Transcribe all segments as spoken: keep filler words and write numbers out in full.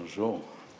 Bonjour.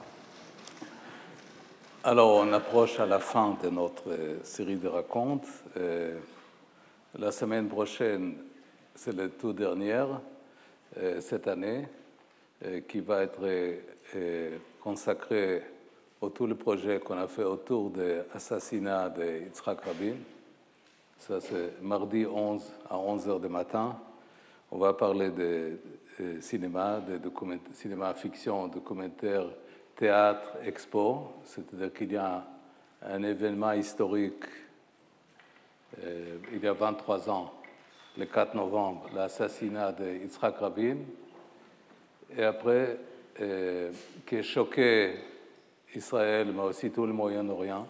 Alors, on approche à la fin de notre série de racontes. Euh, la semaine prochaine, c'est la toute dernière euh, cette année, euh, qui va être euh, consacrée à tout le projet qu'on a fait autour de l'assassinat de Yitzhak Rabin. Ça, c'est mardi onze à onze heures du matin. On va parler de, de cinéma, de document, cinéma fiction, documentaire, théâtre, expo. C'est-à-dire qu'il y a un événement historique, euh, il y a vingt-trois ans, le quatre novembre, l'assassinat de Yitzhak Rabin, et après, euh, qui a choqué Israël, mais aussi tout le Moyen-Orient,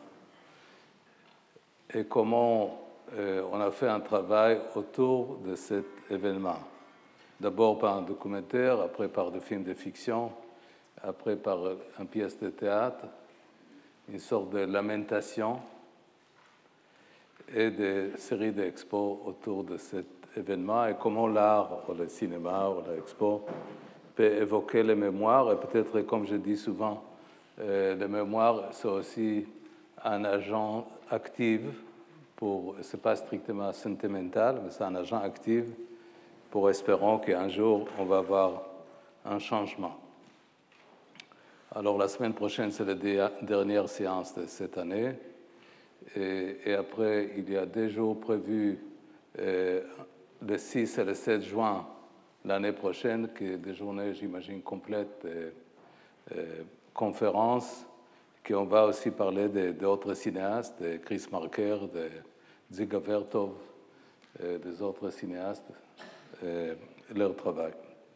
et comment euh, on a fait un travail autour de cet événement. D'abord par un documentaire, après par des films de fiction, après par une pièce de théâtre, une sorte de lamentation et des séries d'expos autour de cet événement et comment l'art, ou le cinéma, ou l'expo peut évoquer les mémoires. Et peut-être, comme je dis souvent, euh, les mémoires, c'est aussi un agent actif pour, ce n'est pas strictement sentimental, mais c'est un agent actif pour espérons qu'un jour, on va avoir un changement. Alors, la semaine prochaine, c'est la dernière séance de cette année. Et, et après, il y a deux jours prévus, euh, le six et le sept juin l'année prochaine, qui est des journées, j'imagine, complètes de euh, conférences, qu'on va aussi parler d'autres cinéastes, de Chris Marker, de Dziga Vertov, euh, des autres cinéastes. Euh, leur travail.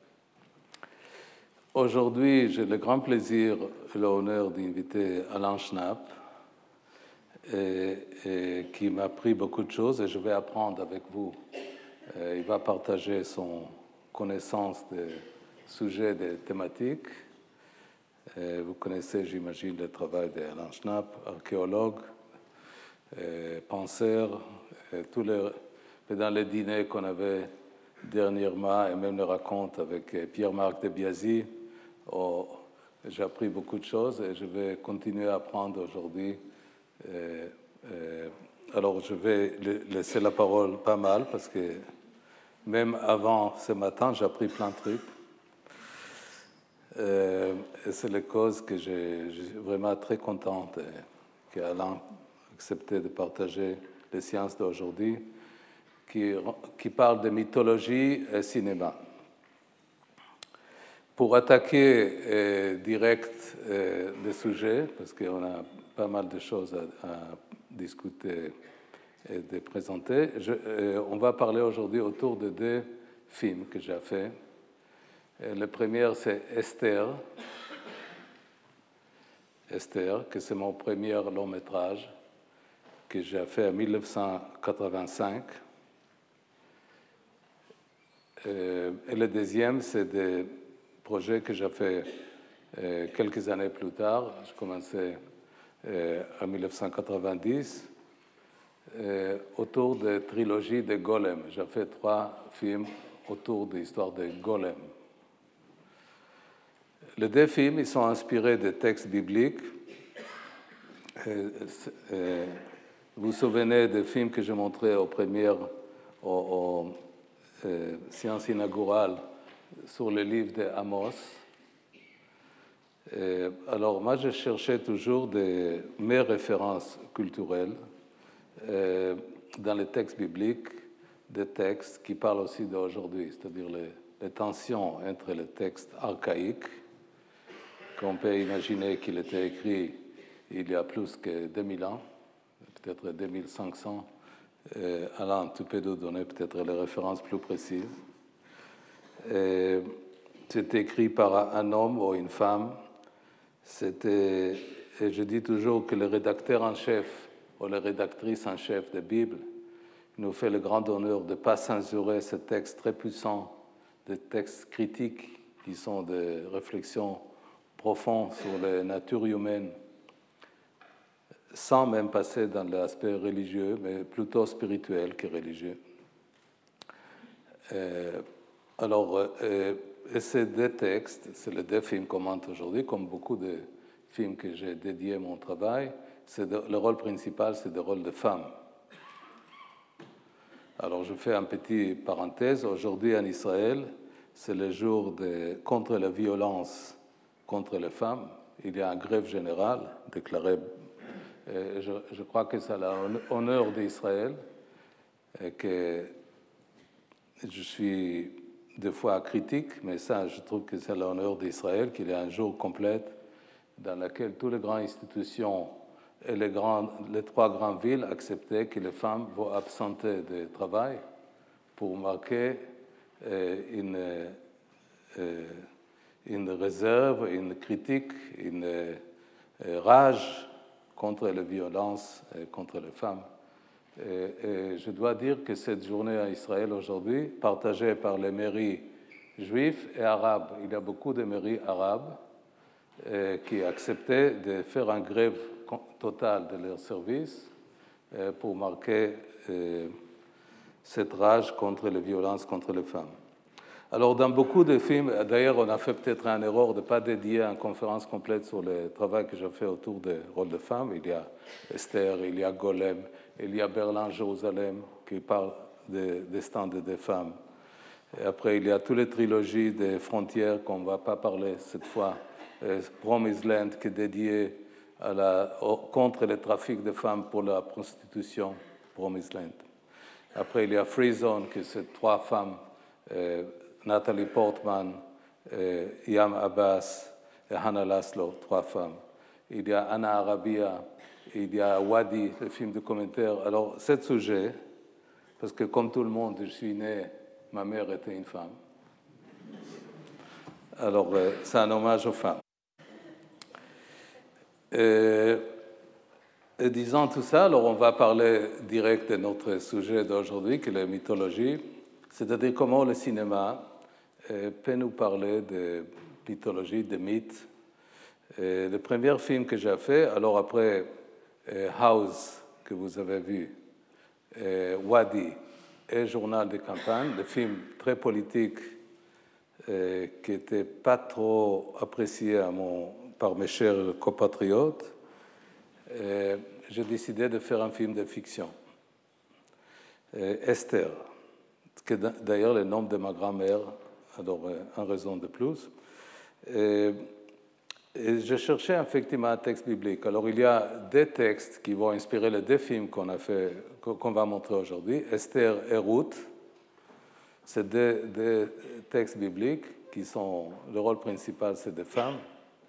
Aujourd'hui, j'ai le grand plaisir et l'honneur d'inviter Alain Schnapp, et, et qui m'a appris beaucoup de choses et je vais apprendre avec vous. Euh, il va partager son connaissance des sujets, des thématiques. Et vous connaissez, j'imagine, le travail d'Alain Schnapp, archéologue, et penseur, et tous les, dans les dîners qu'on avait dernièrement, et même le raconte avec Pierre-Marc de Biasi, oh, j'ai appris beaucoup de choses et je vais continuer à apprendre aujourd'hui. Euh, euh, alors, je vais laisser la parole pas mal parce que même avant ce matin, j'ai appris plein de trucs. Euh, et c'est la cause que je suis vraiment très contente qu'Alain ait accepté de partager les sciences d'aujourd'hui. Qui, qui parle de mythologie et cinéma. Pour attaquer euh, direct euh, le sujet, parce qu'on a pas mal de choses à, à discuter et de présenter, je, euh, on va parler aujourd'hui autour de deux films que j'ai faits. Et le premier, c'est Esther. Esther, que c'est mon premier long métrage que j'ai fait en mille neuf cent quatre-vingt-cinq. Et le deuxième, c'est des projets que j'ai fait quelques années plus tard. Je commençais en mille neuf cent quatre-vingt-dix autour de la trilogie de Golem. J'ai fait trois films autour de l'histoire de Golem. Les deux films ils sont inspirés de textes bibliques. Vous vous souvenez des films que j'ai montrés aux premières, au, au Euh, séance inaugurale sur le livre d'Amos. Euh, alors, moi, je cherchais toujours des, mes références culturelles euh, dans les textes bibliques, des textes qui parlent aussi d'aujourd'hui, c'est-à-dire les, les tensions entre les textes archaïques, qu'on peut imaginer qu'il était écrit il y a plus que deux mille ans, peut-être deux mille cinq cents. Euh, Alain, tu peux nous donner peut-être les références plus précises. Euh, c'était écrit par un homme ou une femme. C'était, et je dis toujours que le rédacteur en chef ou la rédactrice en chef de la Bible nous fait le grand honneur de ne pas censurer ces textes très puissants, des textes critiques qui sont des réflexions profondes sur la nature humaine, sans même passer dans l'aspect religieux, mais plutôt spirituel que religieux. Euh, alors, euh, et ces deux textes, c'est les deux films qu'on commente aujourd'hui, comme beaucoup de films que j'ai dédiés à mon travail, c'est de, le rôle principal, c'est le rôle de femme. Alors, je fais un petit parenthèse. Aujourd'hui, en Israël, c'est le jour de, contre la violence contre les femmes. Il y a une grève générale déclarée. Je, je crois que c'est à l'honneur d'Israël et que je suis des fois critique, mais ça, je trouve que c'est l'honneur d'Israël qu'il y a un jour complet dans lequel toutes les grandes institutions et les, grandes, les trois grandes villes acceptaient que les femmes vont absenter du travail pour marquer euh, une, euh, une réserve, une critique, une euh, rage contre les violences contre les femmes. Et, et je dois dire que cette journée à Israël aujourd'hui, partagée par les mairies juives et arabes, il y a beaucoup de mairies arabes euh, qui acceptaient de faire une grève totale de leurs services euh, pour marquer euh, cette rage contre les violences contre les femmes. Alors, dans beaucoup de films, d'ailleurs, on a fait peut-être une erreur de ne pas dédier une conférence complète sur le travail que j'ai fait autour des rôles de femmes. Il y a Esther, il y a Golem, il y a Berlin, Jérusalem, qui parle des destins des femmes. Et après, il y a toutes les trilogies des frontières qu'on ne va pas parler cette fois. Promised Land, qui est dédié à la, contre le trafic de femmes pour la prostitution, Promised Land. Après, il y a Free Zone, qui c'est trois femmes, euh, Nathalie Portman, euh, Yam Abbas et Hannah Laszlo, trois femmes. Il y a Anna Arabia, il y a Wadi, le film de commentaire. Alors, ce sujet, parce que comme tout le monde, je suis né, ma mère était une femme. Alors, euh, c'est un hommage aux femmes. Et, et disant tout ça, alors on va parler direct de notre sujet d'aujourd'hui, qui est la mythologie, c'est-à-dire comment le cinéma euh, peut nous parler de mythologie, de mythes. Et le premier film que j'ai fait, alors après euh, House, que vous avez vu, euh, Wadi et Journal de campagne, des films très politiques euh, qui n'étaient pas trop appréciés à mon, par mes chers compatriotes, euh, j'ai décidé de faire un film de fiction. Euh, Esther, qui est d'ailleurs le nom de ma grand-mère, alors euh, en raison de plus. Et, et je cherchais effectivement un texte biblique. Alors il y a des textes qui vont inspirer les deux films qu'on a fait, qu'on va montrer aujourd'hui, Esther et Ruth. C'est deux, deux textes bibliques qui sont, le rôle principal, c'est des femmes.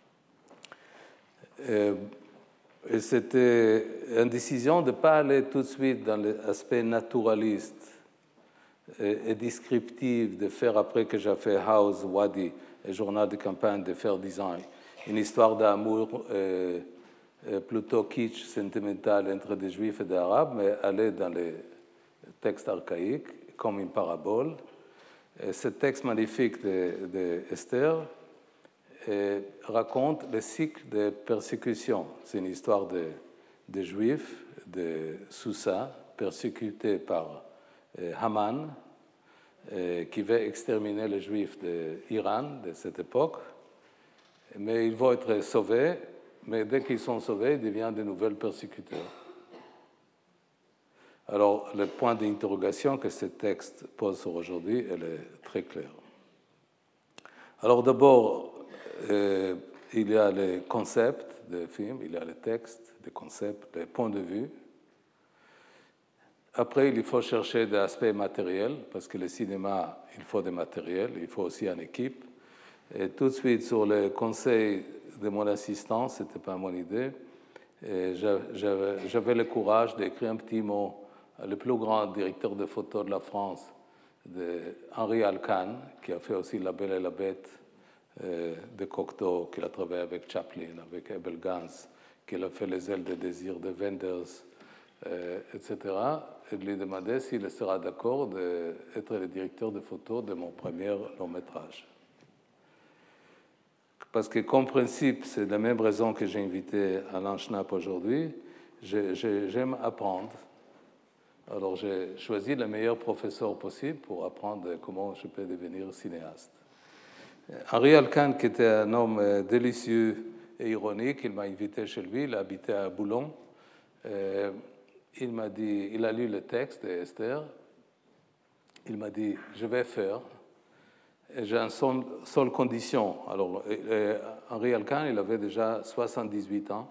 Et, et c'était une décision de ne pas aller tout de suite dans l'aspect naturaliste et, et descriptif, de faire, après que j'ai fait House, Wadi et Journal de campagne, de faire, disons, une histoire d'amour euh, euh, plutôt kitsch, sentimental entre des juifs et des arabes, mais aller dans les textes archaïques, comme une parabole. Et ce texte magnifique d'Esther de, de raconte le cycle de persécution. C'est une histoire de, de juifs de Sousa, persécutés par euh, Haman, euh, qui veut exterminer les juifs d'Iran de cette époque. Mais ils vont être sauvés, mais dès qu'ils sont sauvés, ils deviennent de nouveaux persécuteurs. Alors, le point d'interrogation que ce texte pose sur aujourd'hui, elle est très clair. Alors, d'abord, euh, il y a les concepts des films, il y a les textes, les concepts, les points de vue. Après, il faut chercher des aspects matériels, parce que le cinéma, il faut des matériels, il faut aussi une équipe. Et tout de suite, sur le conseil de mon assistant, ce n'était pas mon idée, j'avais le courage d'écrire un petit mot le plus grand directeur de photos de la France, de Henri Alcan, qui a fait aussi La Belle et la Bête euh, de Cocteau, qu'il a travaillé avec Chaplin, avec Abel Gance, qu'il a fait Les ailes de désir de Wenders, euh, et cetera. Et de lui demander s'il sera d'accord d'être le directeur de photos de mon premier long métrage. Parce que, comme principe, c'est la même raison que j'ai invité Alain Schnapp aujourd'hui, j'aime apprendre. Alors, j'ai choisi le meilleur professeur possible pour apprendre comment je peux devenir cinéaste. Henri Alcan, qui était un homme délicieux et ironique, il m'a invité chez lui, il habitait à Boulogne. Euh, il m'a dit, il a lu le texte d'Esther. Il m'a dit, je vais faire. Et j'ai une seule, seule condition. Alors, euh, Henri Alcan, il avait déjà soixante-dix-huit ans.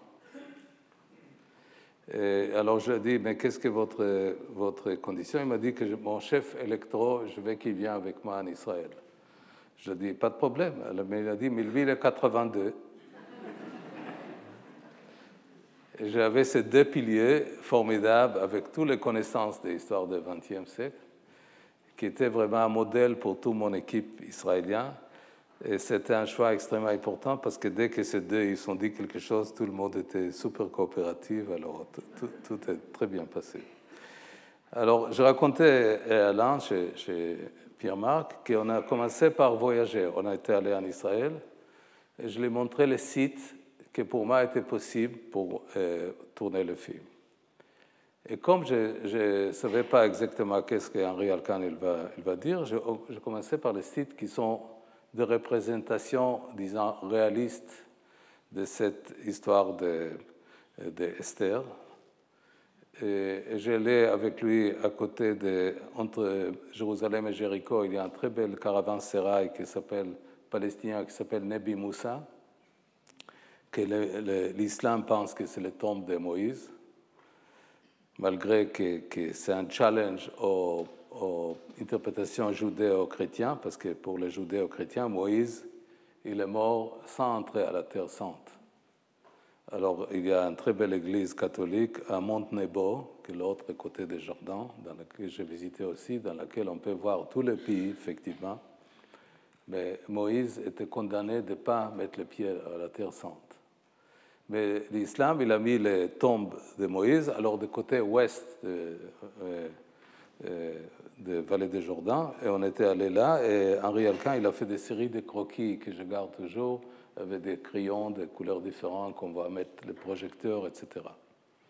Et alors, je lui ai dit, mais qu'est-ce que votre, votre condition? Il m'a dit que je, mon chef électro, je veux qu'il vienne avec moi en Israël. Je lui ai dit, pas de problème. Mais il a dit, mais lui, il est quatre-vingt-deux. Et j'avais ces deux piliers formidables avec toutes les connaissances de l'histoire du vingtième siècle, qui étaient vraiment un modèle pour toute mon équipe israélienne. Et c'était un choix extrêmement important parce que dès que ces deux ils ont dit quelque chose, tout le monde était super coopératif. Alors tout, tout, tout est très bien passé. Alors je racontais à Alain, chez, chez Pierre-Marc, qu'on a commencé par voyager. On a été allé en Israël et je lui ai montré les sites qui pour moi étaient possibles pour euh, tourner le film. Et comme je ne savais pas exactement qu'est-ce qu'Henri Alcan il va, il va dire, je, je commençais par les sites qui sont de représentation, disons, réaliste de cette histoire d'Esther. De, de et, et j'allais avec lui à côté de, entre Jérusalem et Jéricho, il y a un très bel caravansérail qui s'appelle, palestinien, qui s'appelle Nebi Moussa, que le, le, l'islam pense que c'est le tombe de Moïse, malgré que, que c'est un challenge aux, aux interprétations judéo-chrétiennes, parce que pour les judéo-chrétiens, Moïse, il est mort sans entrer à la Terre Sainte. Alors, il y a une très belle église catholique à Mont-Nebo, qui est l'autre côté du Jourdain, dans laquelle j'ai visité aussi, dans laquelle on peut voir tous les pays, effectivement. Mais Moïse était condamné de ne pas mettre le pied à la Terre Sainte. Mais l'islam, il a mis les tombes de Moïse, alors du côté ouest de, euh, euh, de Vallée du Jourdain, et on était allé là, et Henri Alcan, il a fait des séries de croquis que je garde toujours, avec des crayons de couleurs différentes qu'on va mettre les projecteurs, et cetera.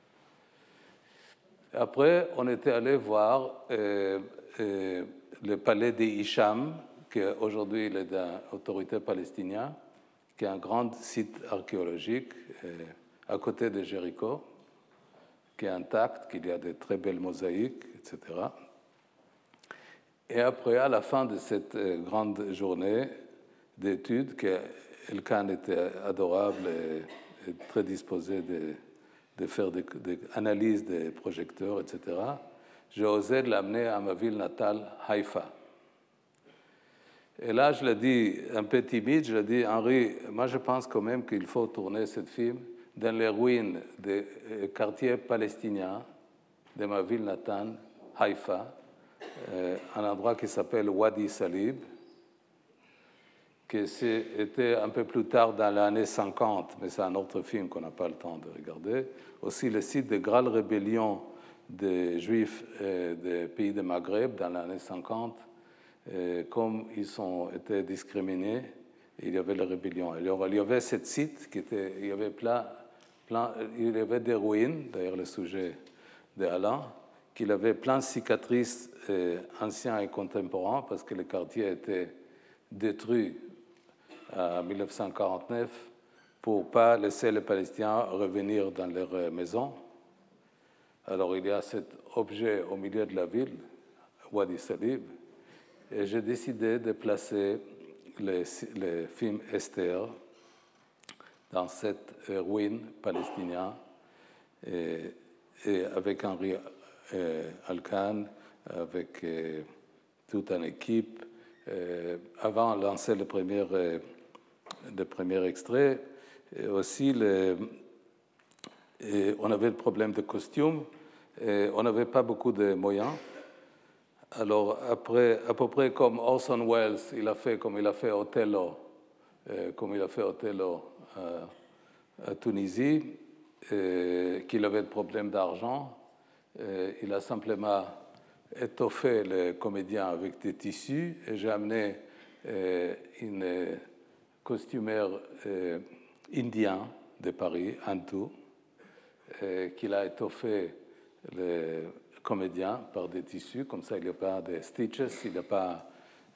Après, on était allé voir euh, euh, le palais d'Hicham, qui aujourd'hui est dans l'autorité palestinienne, qui est un grand site archéologique euh, à côté de Jéricho, qui est intact, qu'il y a de très belles mosaïques, et cetera. Et après, à la fin de cette euh, grande journée d'études, que Elkan était adorable et, et très disposé de, de faire des, des analyses des projecteurs, et cetera, j'ai osé l'amener à ma ville natale, Haïfa. Et là, je l'ai dit un peu timide, je l'ai dit, Henri, moi je pense quand même qu'il faut tourner ce film dans les ruines des quartiers palestiniens de ma ville natale, Haïfa, euh, un endroit qui s'appelle Wadi Salib, qui était un peu plus tard dans l'année cinquante, mais c'est un autre film qu'on n'a pas le temps de regarder. Aussi le site de grande rébellion des Juifs euh, des pays du Maghreb dans l'année cinquante. Et comme ils ont été discriminés, il y avait la rébellion. Alors, il y avait ce site qui était, il y avait plein, plein, il y avait des ruines, d'ailleurs le sujet d'Alain, qu'il avait plein de cicatrices euh, anciens et contemporains parce que le quartier était détruit en dix-neuf cent quarante-neuf pour ne pas laisser les Palestiniens revenir dans leurs maisons. Alors, il y a cet objet au milieu de la ville, Wadi Salib. Et j'ai décidé de placer le, le film Esther dans cette ruine palestinienne et, et avec Henri euh, Alcan, avec euh, toute une équipe. Euh, avant de lancer le premier, euh, le premier extrait, et aussi le, et on avait le problème de costumes, et on n'avait pas beaucoup de moyens. Alors, après, à peu près comme Orson Welles, il a fait comme il a fait Othello, euh, comme il a fait Othello euh, à Tunisie, euh, qu'il avait des problèmes d'argent. Euh, il a simplement étoffé les comédiens avec des tissus et j'ai amené euh, une costumière euh, indien de Paris, Antu, euh, qu'il a étoffé les comédien par des tissus, comme ça il n'y a pas de stitches, il n'y a pas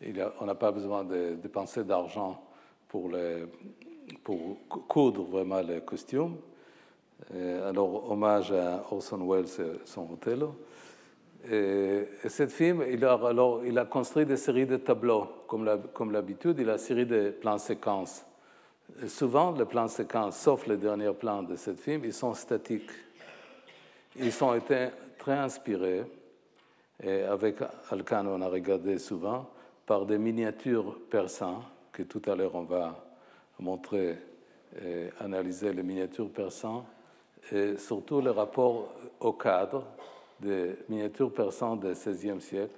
il a, on n'a pas besoin de dépenser d'argent pour, les, pour coudre vraiment les costumes. Et alors, hommage à Orson Welles et son Othello. Et, et ce film, il a, alors, il a construit des séries de tableaux, comme, la, comme l'habitude, il a une série de plans séquences. Et souvent, les plans séquences, sauf les derniers plans de ce film, ils sont statiques. Ils ont été très inspirés, et avec Alkan, on a regardé souvent, par des miniatures persans, que tout à l'heure on va montrer et analyser les miniatures persans, et surtout le rapport au cadre des miniatures persans du seizième siècle.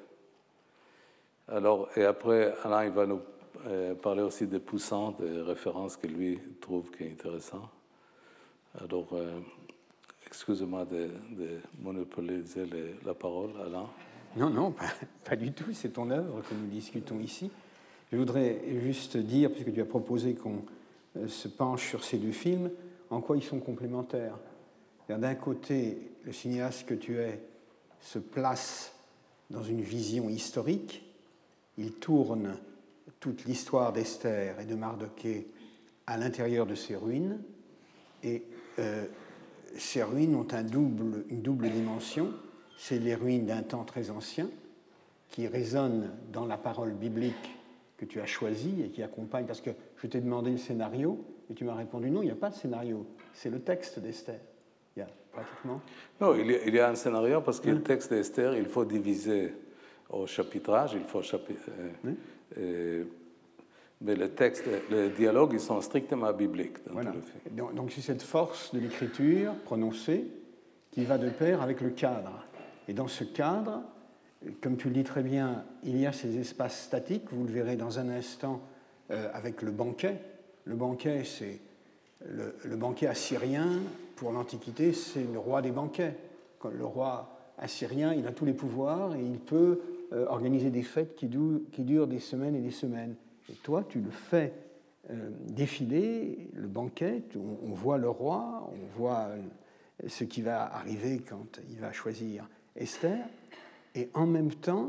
Alors, et après, Alain il va nous parler aussi des poussants, des références que lui trouve qui est intéressant. Alors, euh, excusez-moi de, de monopoliser les, la parole, Alain. Non, non, pas, pas du tout. C'est ton œuvre que nous discutons ici. Je voudrais juste dire, puisque tu as proposé qu'on se penche sur ces deux films, en quoi ils sont complémentaires. D'un côté, le cinéaste que tu es se place dans une vision historique. Il tourne toute l'histoire d'Esther et de Mardokhée à l'intérieur de ces ruines. Et euh, ces ruines ont un double, une double dimension. C'est les ruines d'un temps très ancien qui résonnent dans la parole biblique que tu as choisie et qui accompagne, parce que je t'ai demandé le scénario et tu m'as répondu non, il n'y a pas de scénario, c'est le texte d'Esther. Il y a pratiquement... Non, il y a, il y a un scénario parce que oui. Le texte d'Esther, il faut diviser au chapitrage, il faut chapi... oui. euh, mais le texte, les dialogues, ils sont strictement bibliques dans voilà. tout le film. Donc, donc c'est cette force de l'écriture prononcée qui va de pair avec le cadre. Et dans ce cadre, comme tu le dis très bien, il y a ces espaces statiques, vous le verrez dans un instant euh, avec le banquet. Le banquet, c'est le, le banquet assyrien, pour l'Antiquité, c'est le roi des banquets. Quand le roi assyrien, il a tous les pouvoirs et il peut euh, organiser des fêtes qui, dou- qui durent des semaines et des semaines. Et toi, tu le fais euh, défiler, le banquet, on, on voit le roi, on voit ce qui va arriver quand il va choisir Esther. Et en même temps,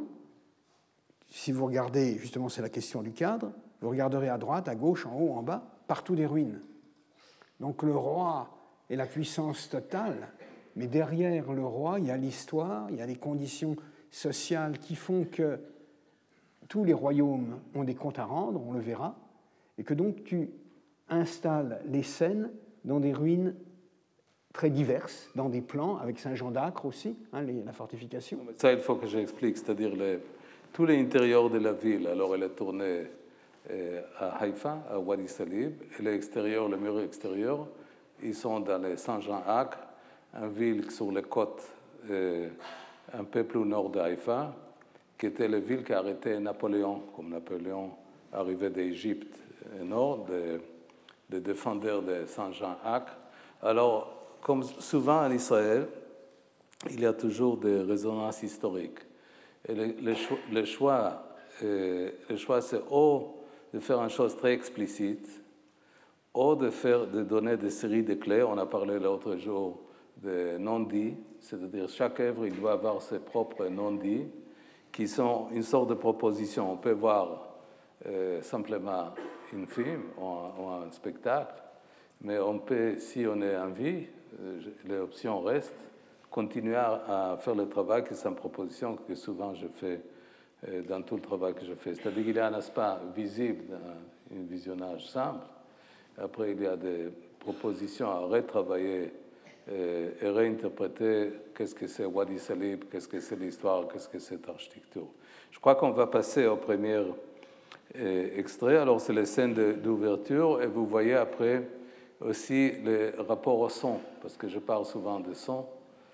si vous regardez, justement c'est la question du cadre, vous regarderez à droite, à gauche, en haut, en bas, partout des ruines. Donc le roi est la puissance totale, mais derrière le roi, il y a l'histoire, il y a les conditions sociales qui font que tous les royaumes ont des comptes à rendre, on le verra, et que donc tu installes les scènes dans des ruines très diverses, dans des plans, avec Saint-Jean d'Acre aussi, hein, les, la fortification. Ça, il faut que j'explique, c'est-à-dire les, tous les intérieurs de la ville. Alors, elle est tournée euh, à Haïfa, à Wadi Salib, et l'extérieur, le mur extérieur, ils sont dans les Saint-Jean d'Acre, une ville sur les côtes, euh, un peu plus au nord de Haïfa, qui était la ville qui a arrêté Napoléon, comme Napoléon arrivait d'Égypte nord, des de défenseurs de Saint-Jean d'Acre. Alors, comme souvent en Israël, il y a toujours des résonances historiques. Et le, le choix, le choix, euh, le choix c'est ou de faire une chose très explicite, ou de, faire, de donner des séries de clés. On a parlé l'autre jour de non-dits, c'est-à-dire chaque œuvre il doit avoir ses propres non-dits, qui sont une sorte de proposition. On peut voir euh, simplement un film ou un, ou un spectacle, mais on peut, si on est en vie, l'option reste, continuer à faire le travail, que c'est une proposition que souvent je fais dans tout le travail que je fais. C'est-à-dire qu'il y a un aspect visible dans un visionnage simple. Après, il y a des propositions à retravailler et réinterpréter qu'est-ce que c'est Wadi Salib, qu'est-ce que c'est l'histoire, qu'est-ce que c'est l'architecture. Je crois qu'on va passer au premier extrait. Alors, c'est les scènes d'ouverture et vous voyez après aussi les rapports au son, parce que je parle souvent de son,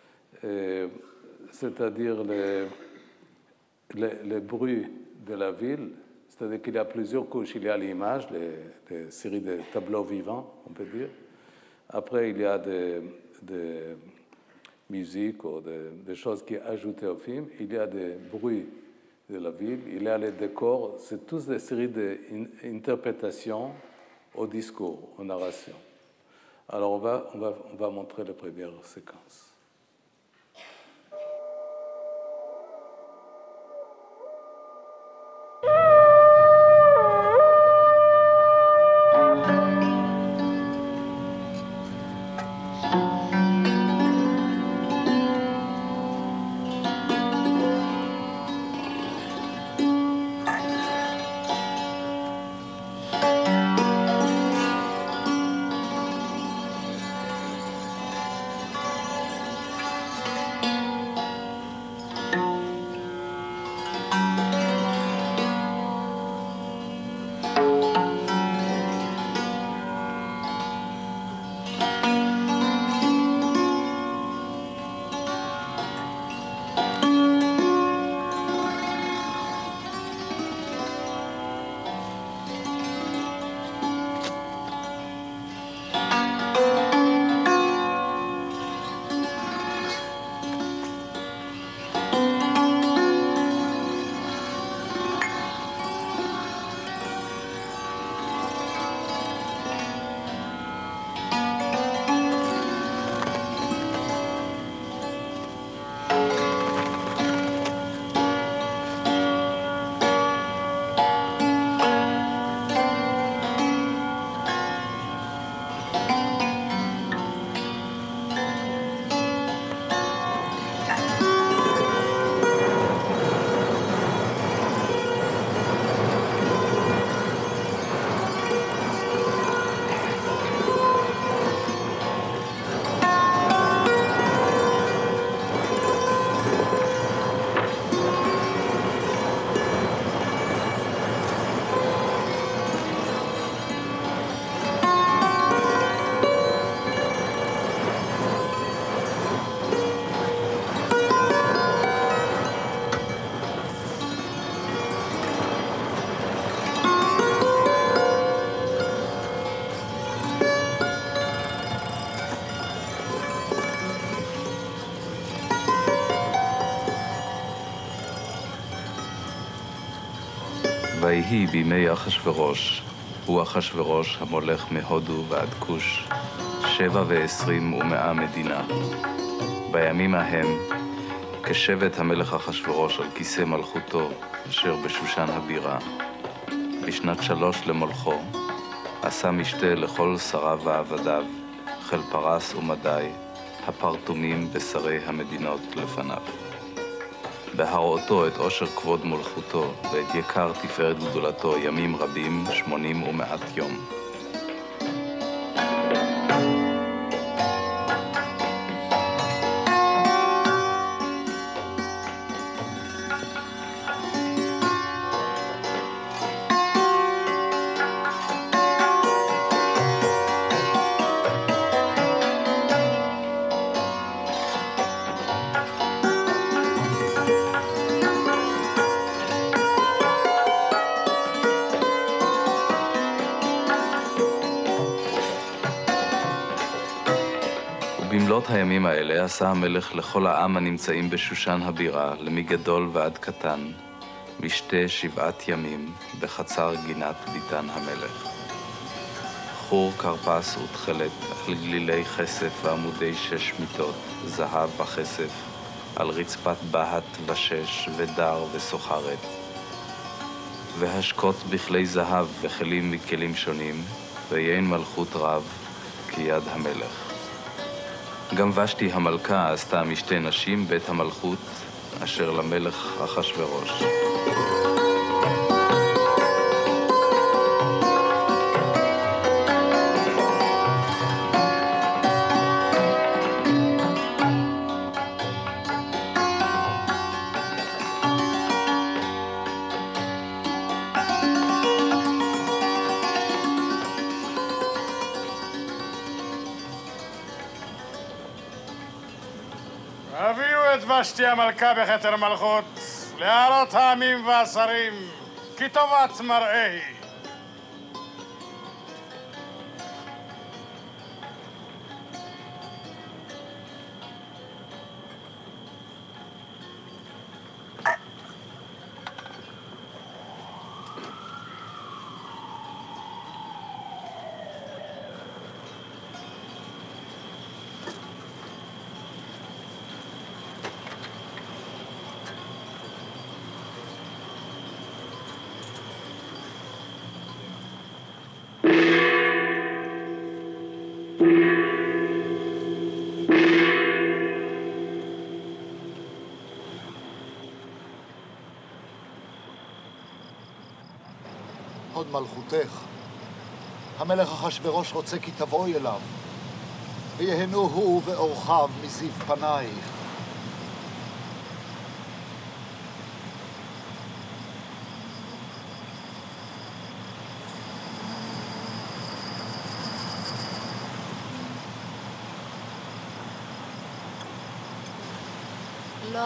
c'est-à-dire les, les, les bruits de la ville, c'est-à-dire qu'il y a plusieurs couches. Il y a l'image, les, les séries de tableaux vivants, on peut dire. Après, il y a des, des musiques ou des, des choses qui sont ajoutées au film. Il y a des bruits de la ville, il y a les décors. C'est tous des séries d'interprétations au discours, aux narrations. Alors, on va, on va, on va montrer la première séquence. ויהי בימי אחשוורוש, הוא אחשוורוש המולך מהודו ועד כוש, שבע ועשרים ומאה מדינה. בימים ההם, כשבט המלך אחשוורוש על כיסא מלכותו, אשר בשושן הבירה. בשנת שלוש למולכו, עשה משתה לכל שריו ועבדיו, חיל פרס ומדי, הפרטומים בשרי המדינות לפניו. בהראותו את עושר כבוד מלכותו ואת יקר תפארת גדולתו ימים רבים, שמונים ומעט יום. במלאת הימים האלה עשה המלך לכל העם הנמצאים בשושן הבירה, למגדול ועד קטן, משתה שבעת ימים בחצר גינת ביתן המלך. חור כרפס ותכלת על גלילי כסף ועמודי שש מיטות, זהב בכסף, על רצפת בהת ושש ודר וסוחרת, והשקות בכלי זהב וכלים מכלים שונים, ויין מלכות רב כיד המלך. גם ושתי המלכה עשתה משתי נשים בית המלכות אשר למלך אחשוורוש. הביאו את ושתי המלכה בכתר מלכות להערות העמים והשרים, כי טובת מראה היא. הוד מלכותך, המלך אחשוורוש רוצה כי תבואי אליו, ויהנו הוא ואורחיו מזיו פנייך. לא.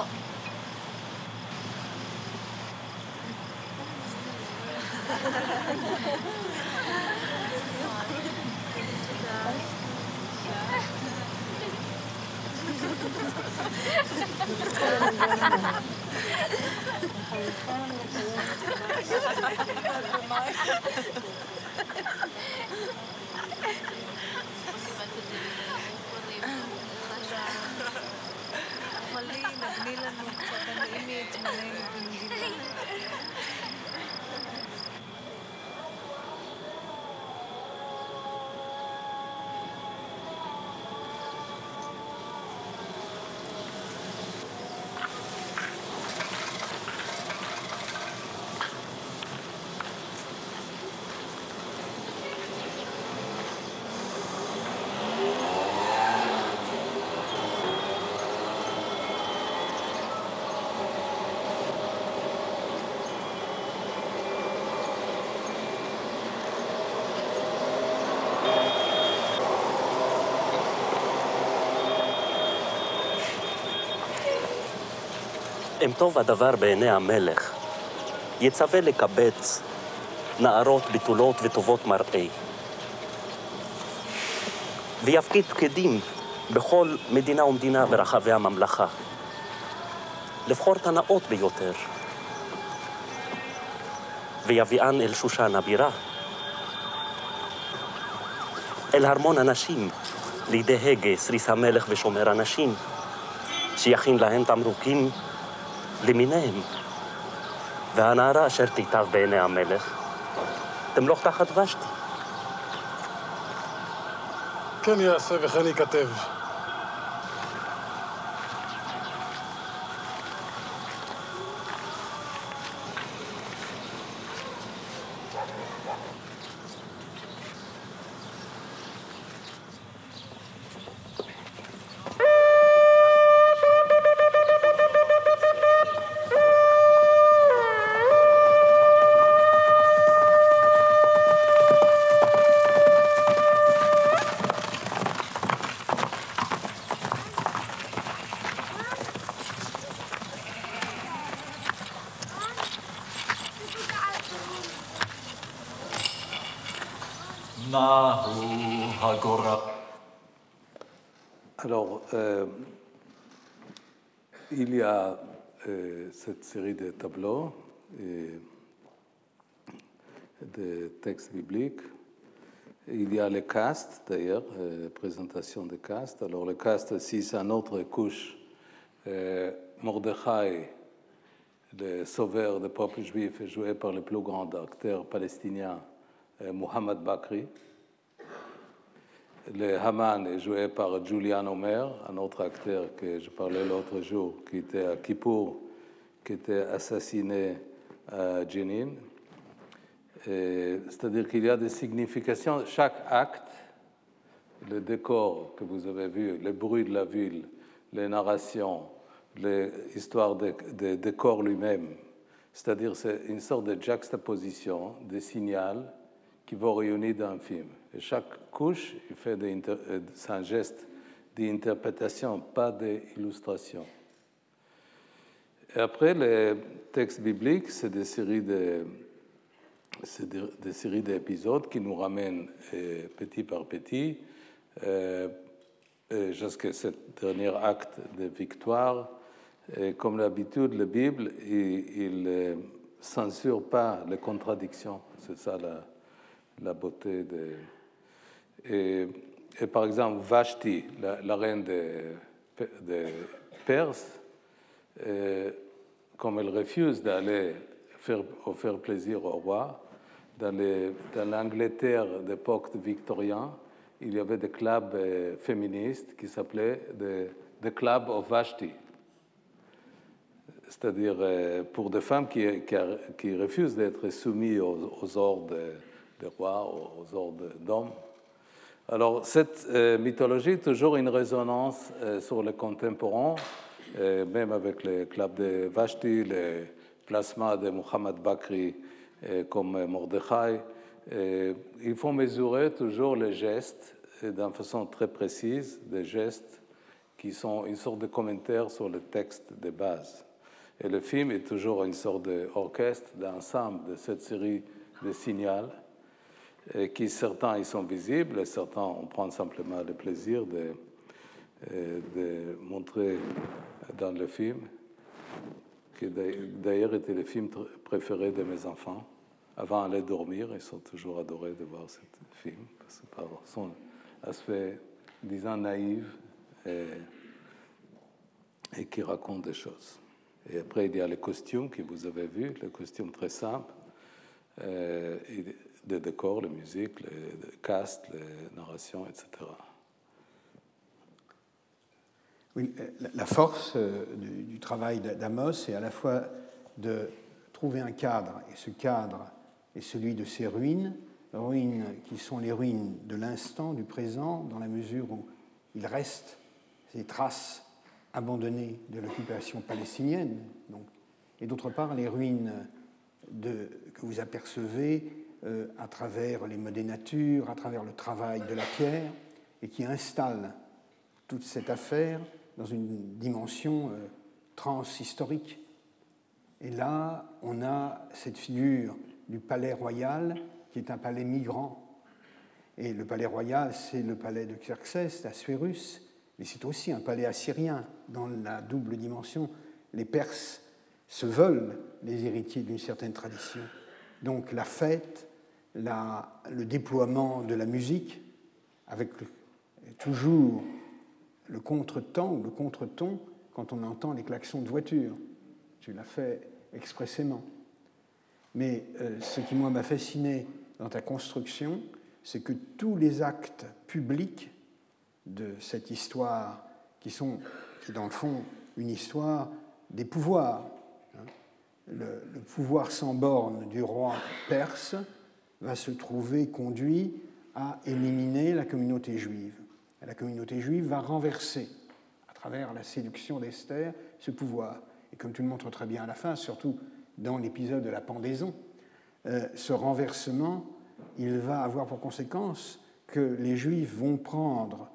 אם טוב הדבר בעיני המלך, יצווה לקבץ נערות בתולות וטובות מראה, ויפקיד פקידים בכל מדינה ומדינה ברחבי הממלכה, לבחור את הנאות ביותר, ויביאן אל שושן הבירה. אל ארמון הנשים, לידי הגה, סריס המלך ושומר הנשים, שיכין להם תמרוקים למיניהם. והנערה אשר תיטב בעיני המלך, תמלוך תחת ושתי. כן יעשה וכן ייכתב. Alors, euh, il y a euh, cette série de tableaux et de textes bibliques. Il y a les castes, d'ailleurs, euh, présentation des castes. Alors, le caste aussi, c'est une autre couche. Euh, Mordechai, le sauveur du peuple juif, est joué par le plus grand acteur palestinien, euh, Mohamed Bakri. Le Haman est joué par Julian Omer, un autre acteur que je parlais l'autre jour, qui était à Kippour, qui était assassiné à Jenin. C'est-à-dire qu'il y a des significations. Chaque acte, le décor que vous avez vu, le bruit de la ville, les narrations, l'histoire du de, de décor lui-même, c'est-à-dire c'est une sorte de juxtaposition, de signal qui vont réunir dans un film. Et chaque couche, il fait des inter... c'est un geste d'interprétation, pas d'illustration. Et après, les textes bibliques, c'est des séries de, c'est des, des séries d'épisodes qui nous ramènent euh, petit par petit euh, jusqu'à ce dernier acte de victoire. Et comme d'habitude, la Bible, il ne censure pas les contradictions. C'est ça la, la beauté de... Et, et par exemple, Vashti, la, la reine de, de Perse, euh, comme elle refuse d'aller faire, faire plaisir au roi, dans, les, dans l'Angleterre d'époque victorienne, il y avait des clubs euh, féministes qui s'appelaient The, the Club of Vashti. C'est-à-dire euh, pour des femmes qui, qui, qui refusent d'être soumises aux, aux ordres des rois, aux ordres d'hommes. Alors, cette euh, mythologie est toujours une résonance euh, sur le contemporain, euh, même avec le club de Vashti, le plasma de Mohamed Bakri euh, comme Mordechai. Euh, il faut mesurer toujours les gestes euh, d'une façon très précise, des gestes qui sont une sorte de commentaire sur le texte de base. Et le film est toujours une sorte d'orchestre, d'ensemble de cette série de signaux. Et qui certains ils sont visibles, et certains on prend simplement le plaisir de, de montrer dans le film, qui d'ailleurs était le film préféré de mes enfants. Avant d'aller dormir, ils sont toujours adorés de voir ce film, parce que par son aspect, disons, naïf, et, et qui raconte des choses. Et après, il y a les costumes que vous avez vus, les costumes très simples, euh, et, des décors, la musique, les castes, les narrations, et cetera. Oui, la force du, du travail d'Amos est à la fois de trouver un cadre, et ce cadre est celui de ces ruines, ruines qui sont les ruines de l'instant, du présent, dans la mesure où il reste ces traces abandonnées de l'occupation palestinienne, donc, et d'autre part les ruines de, que vous apercevez Euh, à travers les mots des natures, à travers le travail de la pierre, et qui installe toute cette affaire dans une dimension euh, transhistorique. Et là, on a cette figure du palais royal, qui est un palais migrant. Et le palais royal, c'est le palais de Xerxès, d'Assuérus, mais c'est aussi un palais assyrien, dans la double dimension. Les Perses se veulent les héritiers d'une certaine tradition Donc la fête, la, le déploiement de la musique, avec toujours le contretemps ou le contreton quand on entend les klaxons de voiture. Tu l'as fait expressément. Mais euh, ce qui, moi, m'a fasciné dans ta construction, c'est que tous les actes publics de cette histoire, qui sont, qui dans le fond, une histoire des pouvoirs. Hein. Le, le pouvoir sans borne du roi perse va se trouver conduit à éliminer la communauté juive. Et la communauté juive va renverser, à travers la séduction d'Esther, ce pouvoir. Et comme tu le montres très bien à la fin, surtout dans l'épisode de la pendaison, euh, ce renversement, il va avoir pour conséquence que les Juifs vont prendre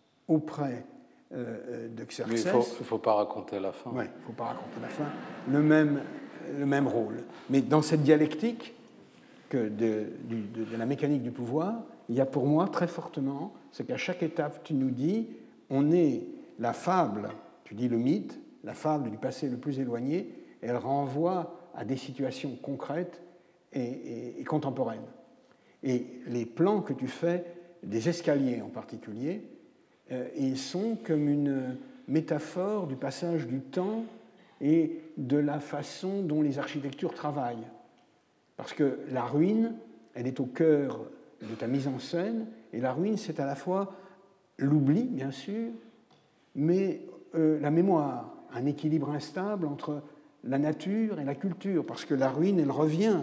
auprès euh, de Xerxès... Mais il ne faut, faut pas raconter la fin. Oui, il ne faut pas raconter la fin. Le même, le même rôle. Mais dans cette dialectique que de, de, de la mécanique du pouvoir, il y a pour moi très fortement, c'est qu'à chaque étape, tu nous dis, on est la fable, tu dis le mythe, la fable du passé le plus éloigné, elle renvoie à des situations concrètes et, et, et contemporaines. Et les plans que tu fais, des escaliers en particulier, euh, ils sont comme une métaphore du passage du temps et de la façon dont les architectures travaillent. Parce que la ruine, elle est au cœur de ta mise en scène, et la ruine, c'est à la fois l'oubli, bien sûr, mais euh, la mémoire, un équilibre instable entre la nature et la culture, parce que la ruine, elle revient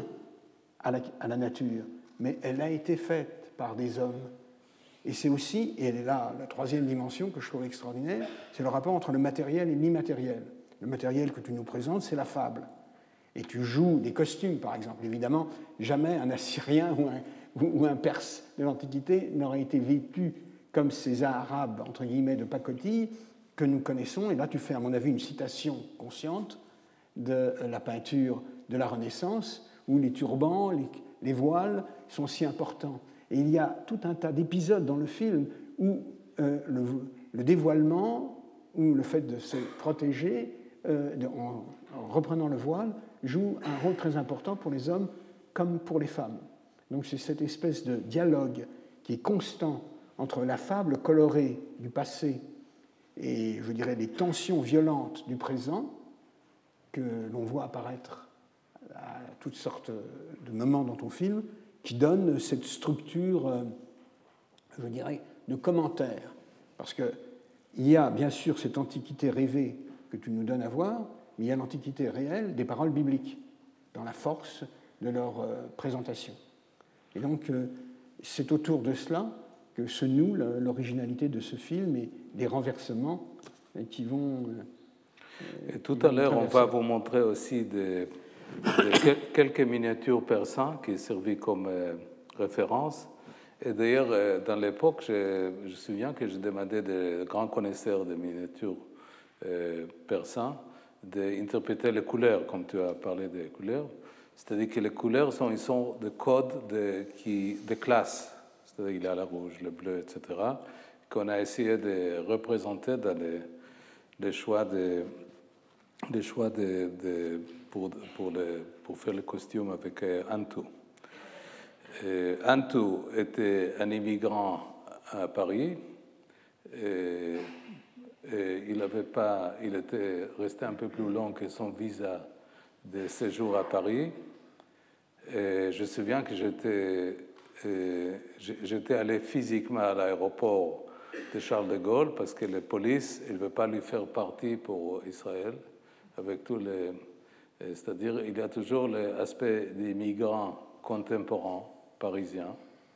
à la, à la nature, mais elle a été faite par des hommes. Et c'est aussi, et elle est là, la troisième dimension que je trouve extraordinaire, c'est le rapport entre le matériel et l'immatériel. Le matériel que tu nous présentes, c'est la fable. Et tu joues des costumes, par exemple. Évidemment, jamais un Assyrien ou un, ou un Perse de l'Antiquité n'aurait été vêtu comme ces Arabes, entre guillemets, de pacotille que nous connaissons. Et là, tu fais, à mon avis, une citation consciente de la peinture de la Renaissance, où les turbans, les, les voiles sont si importants. Et il y a tout un tas d'épisodes dans le film où euh, le, le dévoilement, ou le fait de se protéger euh, de, en, en reprenant le voile, joue un rôle très important pour les hommes comme pour les femmes. Donc c'est cette espèce de dialogue qui est constant entre la fable colorée du passé et, je dirais, les tensions violentes du présent que l'on voit apparaître à toutes sortes de moments dans ton film, qui donne cette structure, je dirais, de commentaire. Parce qu'il y a bien sûr cette antiquité rêvée que tu nous donnes à voir, mais il y a l'antiquité réelle des paroles bibliques, dans la force de leur présentation. Et donc, c'est autour de cela que se noue l'originalité de ce film et des renversements qui vont... Et tout à l'heure, on va vous montrer aussi des, des, quelques miniatures persanes qui servaient comme euh, référence. Et d'ailleurs, euh, dans l'époque, je, je me souviens que je demandais des grands connaisseurs de miniatures euh, persanes d'interpréter les couleurs, comme tu as parlé des couleurs. C'est-à-dire que les couleurs sont, ils sont des codes de, qui, de classe. C'est-à-dire qu'il y a le rouge, le bleu, et cetera, qu'on a essayé de représenter dans les, les choix de... des choix de, de, pour, pour, le, pour faire le costume avec Antou. Et Antou était un immigrant à Paris. Et, et il, avait pas, il était resté un peu plus long que son visa de séjour à Paris. Et je me souviens que j'étais, j'étais allé physiquement à l'aéroport de Charles de Gaulle parce que la police ne veut pas lui faire partie pour Israël. Avec tous les, c'est-à-dire il y a toujours l'aspect des migrants contemporains parisiens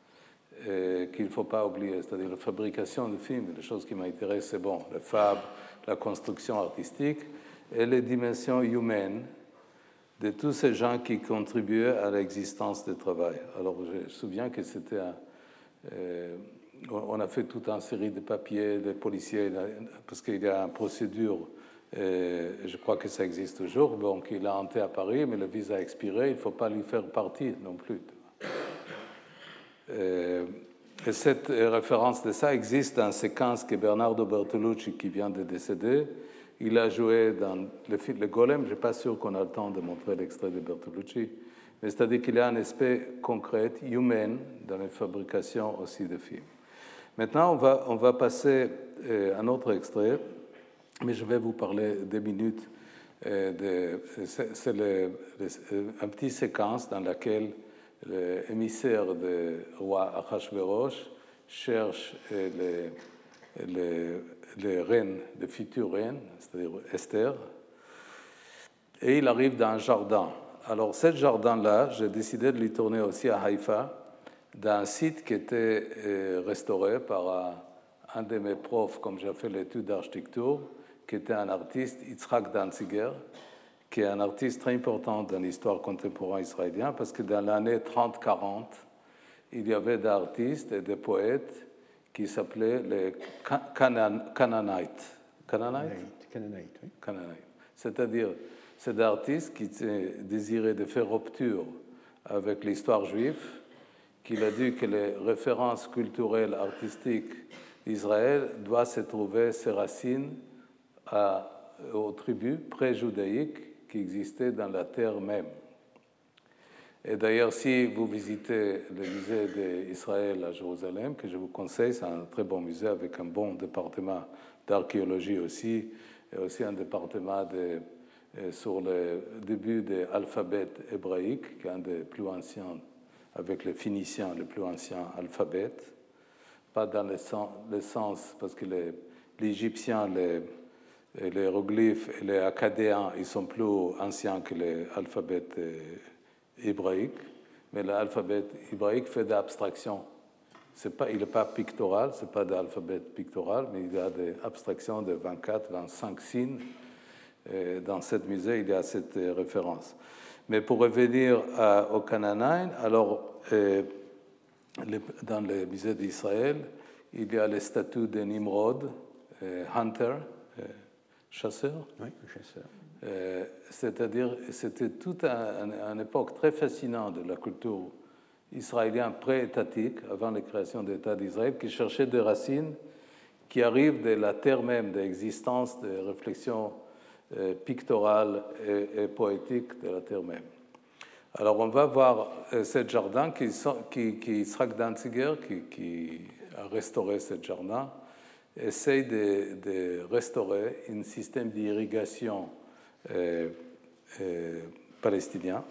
et qu'il ne faut pas oublier, c'est-à-dire la fabrication de films, les choses qui m'intéressent, c'est bon, le fab, la construction artistique et les dimensions humaines de tous ces gens qui contribuaient à l'existence du travail. Alors je me souviens que c'était un, euh, on a fait toute une série de papiers, de policiers, parce qu'il y a une procédure. Et je crois que ça existe toujours. Donc, il a entré à Paris, mais le visa a expiré. Il ne faut pas lui faire partie non plus. Et, et cette référence de ça existe dans une séquence que Bernardo Bertolucci, qui vient de décéder, il a joué dans le film Le Golem. Je ne suis pas sûr qu'on a le temps de montrer l'extrait de Bertolucci, mais c'est-à-dire qu'il y a un aspect concret, humain, dans la fabrication aussi de films. Maintenant, on va, on va passer à un autre extrait, mais je vais vous parler deux minutes. De, c'est le, le, un petit séquence dans laquelle l'émissaire du roi Achashverosh cherche les, les, les reines, les futures reines, c'est-à-dire Esther, et il arrive dans un jardin. Alors, ce jardin-là, j'ai décidé de lui tourner aussi à Haïfa, dans un site qui était restauré par un de mes profs, comme j'ai fait l'étude d'architecture, qui était un artiste, Yitzhak Danziger, qui est un artiste très important dans l'histoire contemporaine israélienne, parce que dans l'année trente quarante, il y avait des artistes et des poètes qui s'appelaient les Canaanites. Canaanites, Canaanites, oui. Canaanites. C'est-à-dire, c'est des artistes qui désiraient de faire rupture avec l'histoire juive, qu'il a dit que les références culturelles, artistiques d'Israël doivent se trouver ses racines à, aux tribus pré-judaïques qui existaient dans la terre même. Et d'ailleurs, si vous visitez le musée d'Israël à Jérusalem, que je vous conseille, c'est un très bon musée avec un bon département d'archéologie aussi, et aussi un département de, sur le début de l'alphabet hébraïque, qui est un des plus anciens, avec les Phéniciens, le plus ancien alphabet, pas dans le sens, le sens parce que les, les Égyptiens, les, les hiéroglyphes et les Akkadéens, ils sont plus anciens que l'alphabet hébraïque, mais l'alphabet hébraïque fait d'abstraction. C'est pas, il n'est pas pictoral, ce n'est pas d'alphabet pictoral, mais il y a des abstractions de vingt-quatre, vingt-cinq signes. Et dans ce musée, il y a cette référence. Mais pour revenir à, au Canaanite, alors, euh, le, dans le musée d'Israël, il y a les statues de Nimrod, euh, Hunter, euh, chasseur. Oui, le chasseur. Euh, c'est-à-dire, c'était toute une un, un époque très fascinante de la culture israélienne pré-étatique, avant la création de l'État d'Israël, qui cherchait des racines qui arrivent de la terre même, de l'existence, des réflexions pictorale et, et poétique de la terre même. Alors, on va voir euh, ce jardin qui, qui, qui Yitzhak Danziger, qui, qui a restauré ce jardin, essaye de, de restaurer un système d'irrigation euh, euh, palestinien.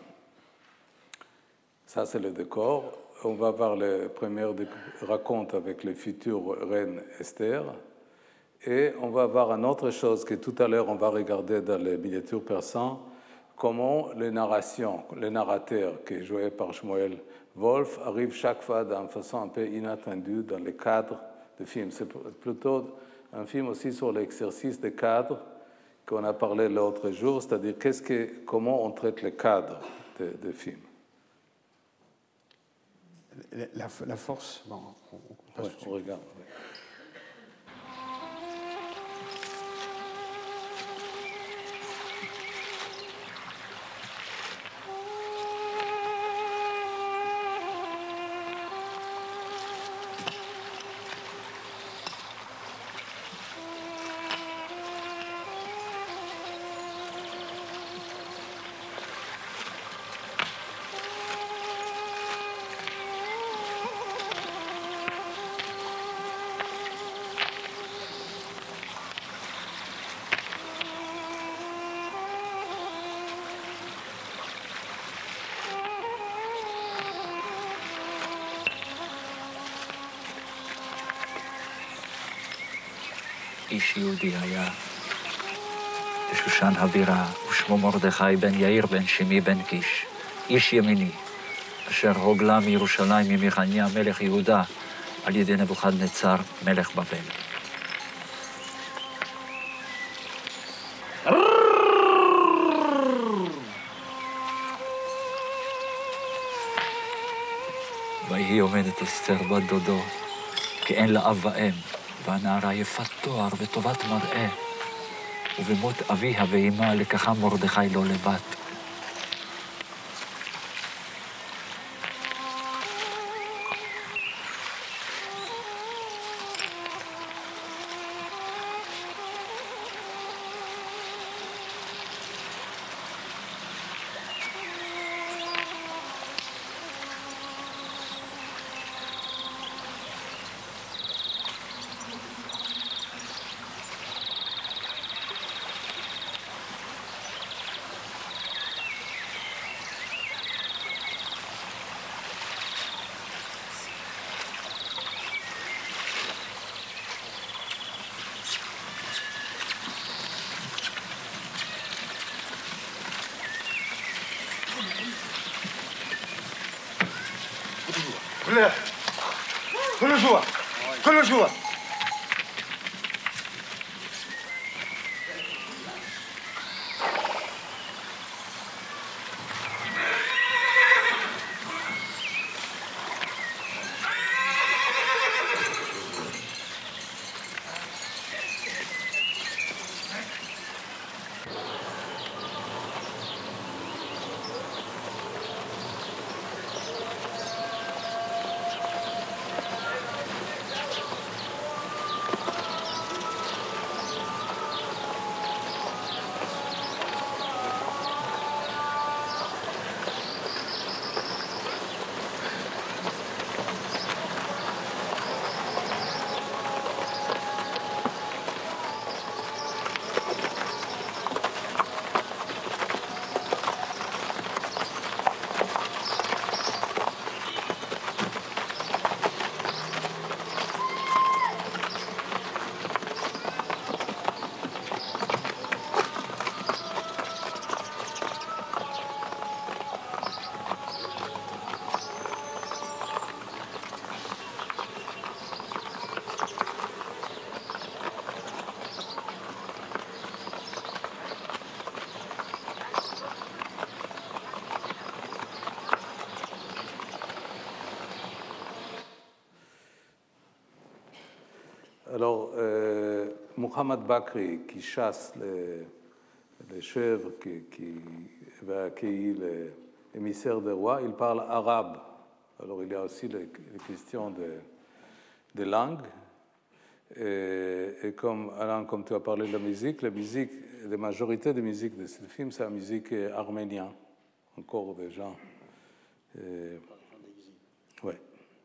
Ça, c'est le décor. On va voir le premier raconte avec les futures reines Esther. Et on va voir une autre chose que tout à l'heure, on va regarder dans les miniatures persanes, comment les narrations, les narrateurs qui est joué par Shmuel Wolf arrivent chaque fois d'une façon un peu inattendue dans les cadres de films. C'est plutôt un film aussi sur l'exercice des cadres qu'on a parlé l'autre jour, c'est-à-dire qu'est-ce que, comment on traite les cadres de, de films. La, la force, bon, on, on, ouais, on regarde. Ouais. איש יהודי היה בשושן הבירה, ושמו מרדכי בן יאיר בן שמי בן קיש, איש ימיני, אשר הוגלה מירושלים ממחניה מלך יהודה על ידי נבוכדנצר מלך בבל. ויהי עומדת אסתר בת דודו, כי אין לה אב ואם, והנערה יפת תואר וטובת מראה, ובמות אביה ואימה לקחה מרדכי לא לבת. Fleur, que le joie, que le joie. Alors, euh, Mohamed Bakri, qui chasse les, les chèvres, qui, qui va accueillir les émissaires des rois, il parle arabe. Alors, il y a aussi les, les questions de, de langue. Et, et comme, Alain, comme tu as parlé de la musique, la musique, la majorité des musiques de ce film, c'est la musique arménienne. Encore des gens. Et, ouais.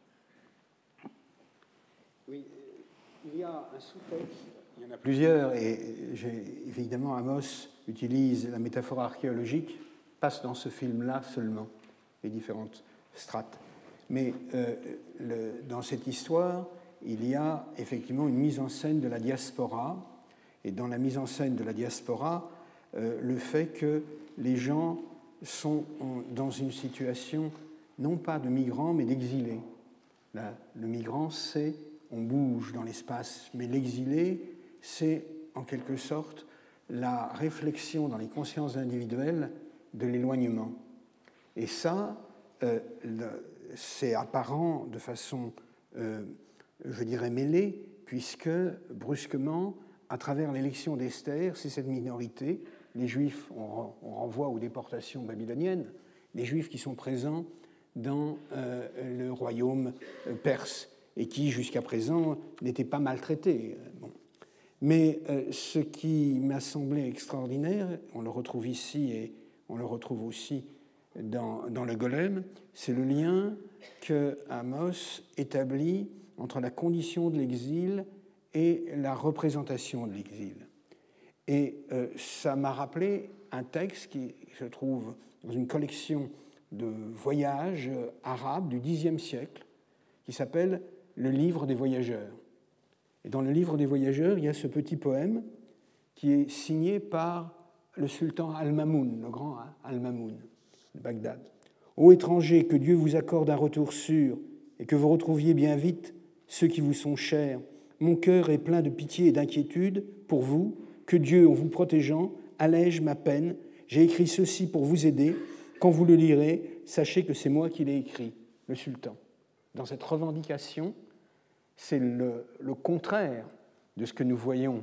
Oui. Il y a un sous-texte, il y en a plusieurs, et évidemment Amos utilise la métaphore archéologique, passe dans ce film-là seulement, les différentes strates. Mais euh, le, dans cette histoire, il y a effectivement une mise en scène de la diaspora, et dans la mise en scène de la diaspora, euh, le fait que les gens sont en, dans une situation non pas de migrants, mais d'exilés. Là, le migrant, c'est on bouge dans l'espace, mais l'exilé, c'est en quelque sorte la réflexion dans les consciences individuelles de l'éloignement. Et ça, euh, le, c'est apparent de façon, euh, je dirais, mêlée, puisque brusquement, à travers l'élection d'Esther, c'est cette minorité, les Juifs, on, on renvoie aux déportations babyloniennes, les Juifs qui sont présents dans euh, le royaume perse, et qui, jusqu'à présent, n'étaient pas maltraités. Bon. Mais euh, ce qui m'a semblé extraordinaire, on le retrouve ici et on le retrouve aussi dans, dans le Golem, c'est le lien que Amos établit entre la condition de l'exil et la représentation de l'exil. Et euh, ça m'a rappelé un texte qui se trouve dans une collection de voyages arabes du dixième siècle, qui s'appelle le livre des voyageurs. Et dans le livre des voyageurs, il y a ce petit poème qui est signé par le sultan Al-Mamoun, le grand Al-Mamoun de Bagdad. « Ô étrangers, que Dieu vous accorde un retour sûr et que vous retrouviez bien vite ceux qui vous sont chers. Mon cœur est plein de pitié et d'inquiétude pour vous. Que Dieu, en vous protégeant, allège ma peine. J'ai écrit ceci pour vous aider. Quand vous le lirez, sachez que c'est moi qui l'ai écrit, le sultan. » Dans cette revendication, c'est le, le contraire de ce que nous voyons,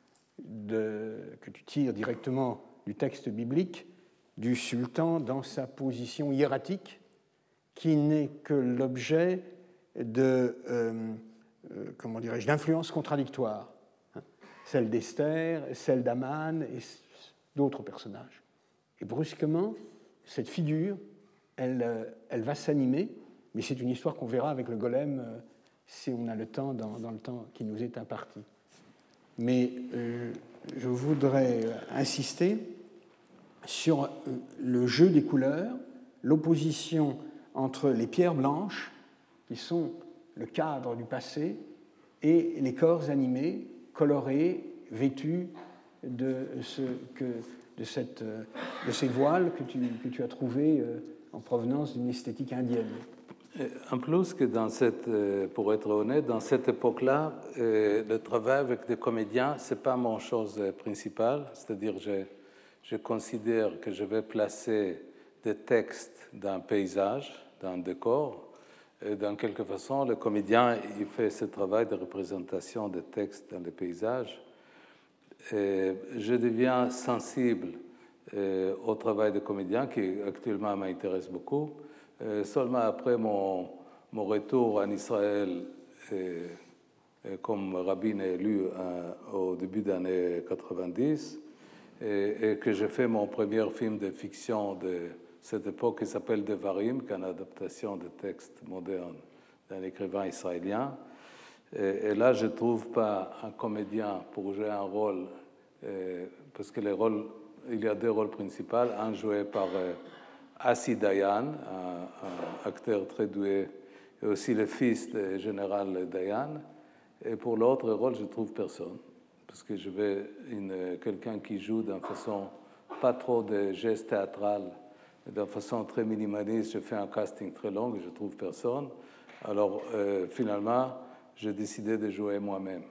de, que tu tires directement du texte biblique, du sultan dans sa position hiératique, qui n'est que l'objet de, euh, euh, comment dirais-je, d'influences contradictoires, hein, celle d'Esther, celle d'Aman et d'autres personnages. Et brusquement, cette figure, elle, elle va s'animer, mais c'est une histoire qu'on verra avec le golem euh, si on a le temps dans, dans le temps qui nous est imparti. Mais euh, je voudrais insister sur le jeu des couleurs, l'opposition entre les pierres blanches, qui sont le cadre du passé, et les corps animés, colorés, vêtus de, ce que, de, cette, de ces voiles que tu, que tu as trouvés en provenance d'une esthétique indienne. En plus que dans cette, pour être honnête, dans cette époque-là, le travail avec des comédiens, ce n'est pas mon chose principale. C'est-à-dire, je, je considère que je vais placer des textes dans un paysage, dans un décor. Et dans quelque façon, le comédien, il fait ce travail de représentation des textes dans les paysages. Et je deviens sensible au travail des comédiens, qui actuellement m'intéresse beaucoup. Et seulement après mon, mon retour en Israël, et, et comme rabbin élu euh, au début des années quatre-vingt-dix, et, et que j'ai fait mon premier film de fiction de cette époque qui s'appelle Devarim, qui est une adaptation de textes modernes d'un écrivain israélien. Et, et là, je ne trouve pas un comédien pour jouer un rôle, et, parce que les rôles, il y a deux rôles principaux, un joué par euh, Assi Dayan, un, un acteur très doué, et aussi le fils du général Dayan. Et pour l'autre rôle, je ne trouve personne, parce que je veux une, quelqu'un qui joue d'une façon, pas trop de gestes théâtrales, d'une façon très minimaliste. Je fais un casting très long et je ne trouve personne. Alors, euh, finalement, j'ai décidé de jouer moi-même.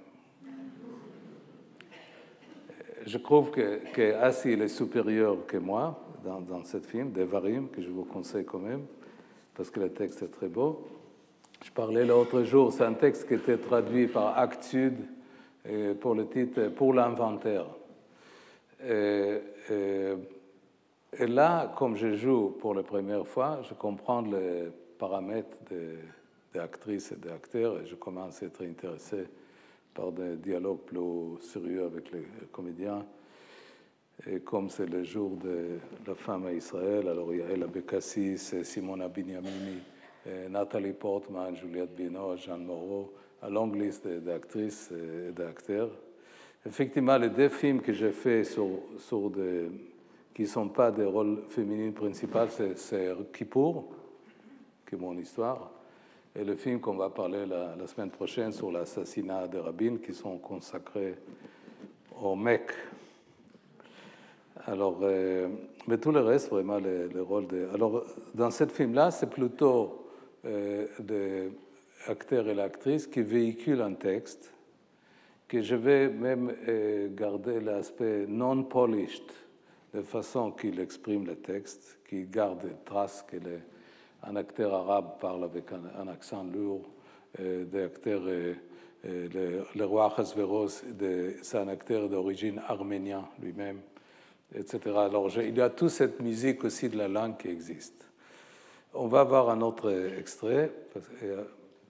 Je trouve que, que Assi est supérieur que moi dans, dans ce film, Devarim, que je vous conseille quand même, parce que le texte est très beau. Je parlais l'autre jour, c'est un texte qui était traduit par Actes Sud pour le titre « Pour l'inventaire ». Et, et, et là, comme je joue pour la première fois, je comprends les paramètres des, des actrices et des acteurs et je commence à être intéressé par des dialogues plus sérieux avec les comédiens. Et comme c'est le jour de la femme à Israël, alors il y a Ella Bekassis, Simona Bignamini, Nathalie Portman, Juliette Binoche, Jeanne Moreau, une longue liste d'actrices et d'acteurs. Effectivement, les deux films que j'ai faits sur, sur des, qui ne sont pas des rôles féminins principaux, c'est Kippour, qui est mon histoire, et le film qu'on va parler la, la semaine prochaine sur l'assassinat des rabbins, qui sont consacrés au Mecque. Alors, euh, mais tout le reste, vraiment, les, les rôles de... Alors, dans ce film-là, c'est plutôt euh, des acteurs et l'actrice qui véhiculent un texte, que je vais même euh, garder l'aspect non-polished, de façon qu'il exprime le texte, qui garde des traces que les, un acteur arabe parle avec un, un accent lourd, euh, des acteurs... Euh, le, le roi Ahasveros, c'est un acteur d'origine arménienne lui-même, et cetera. Alors, je, il y a toute cette musique aussi de la langue qui existe. On va voir un autre extrait. Parce, euh,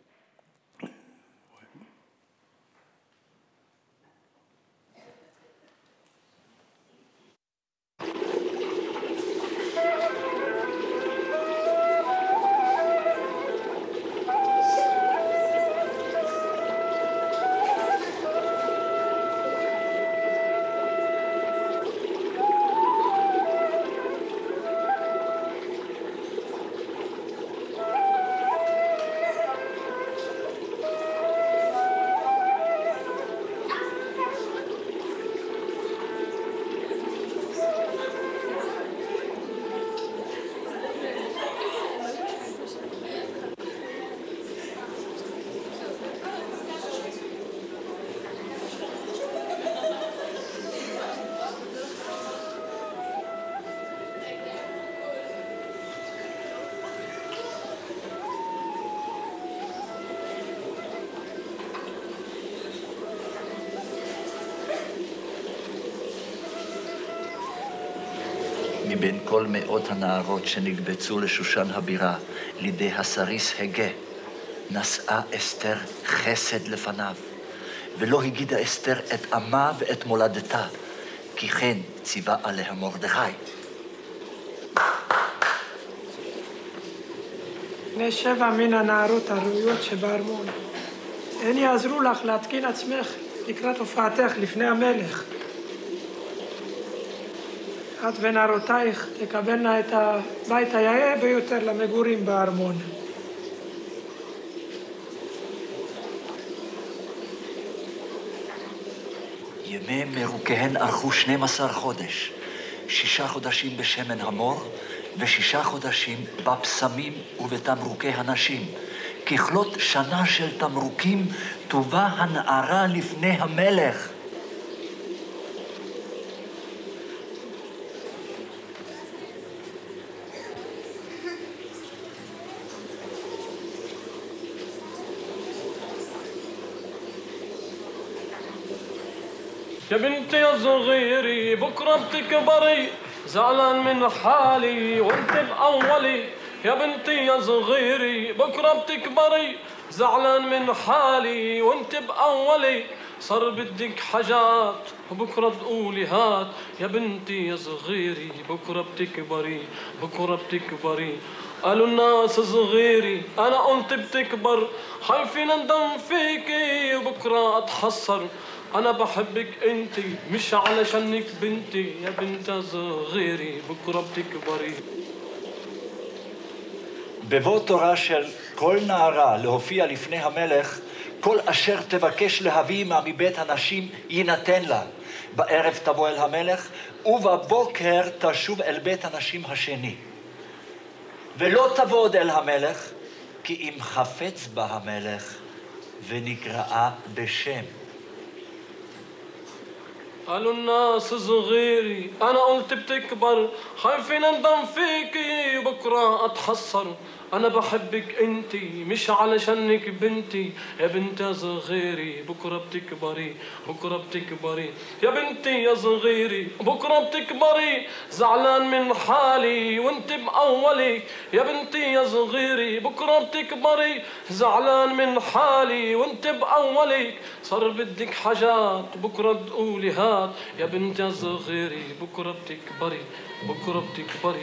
מבין כל מאות הנערות שנקבצו לשושן הבירה לידי הסריס הגה, נשאה אסתר חסד לפניו, ולא הגידה אסתר את עמה ואת מולדתה, כי כן ציווה עליה מרדכי. בני שבע מן הנערות הראויות שבארמון, הן יעזרו לך להתקין עצמך לקראת הופעתך לפני המלך. את ונערותייך תקבלנה את הבית היאה ביותר למגורים בארמון. ימי מרוקיהן ארכו שנים עשר חודש, שישה חודשים בשמן המור ושישה חודשים בפסמים ובתמרוקי הנשים. ככלות שנה של תמרוקים תובא הנערה לפני המלך. يا بنتي يا صغيري بكرة بتكبري زعلان من حالي وانت بأولي يا بنتي يا صغيري بكرة بتكبري زعلان من حالي وانت بأولي صار بدك حاجات وبكرة تقولي هات يا بنتي يا صغيري بكرة بتكبري بكرة بتكبري قالوا الناس صغيري أنا قلت بتكبر خايفين ندم فيكي وبكرة أتحسر أنا بحبك أنتي مش علشانك بنتي يا بنت صغيري بكرة بتكبري. בבוא תורה של כל נערה להופיע לפני המלך, כל אשר תבקש להביא מה מבית הנשים יינתן לה. בערב תבוא אל המלך, ובבוקר תשוב אל בית הנשים השני. ולא תבוא עוד אל המלך, כי אם חפץ בה המלך, ונקראה בשם. قالوا الناس صغيري أنا قلت بتكبر خايفين ندم فيكي وبكرة أتحسر أنا بحبك أنتي مش علشانك بنتي يا بنت يا صغيري بكرة بتكبري بكرة بتكبري يا بنتي يا صغيري بكرة بتكبري زعلان من حالي وانت بأولي يا بنتي يا صغيري بكرة بتكبري زعلان من حالي وانت بأولي صار بدك حاجات بكرة تقولي هات يا بنت يا صغيري بكرة بتكبري بكرة بتكبري.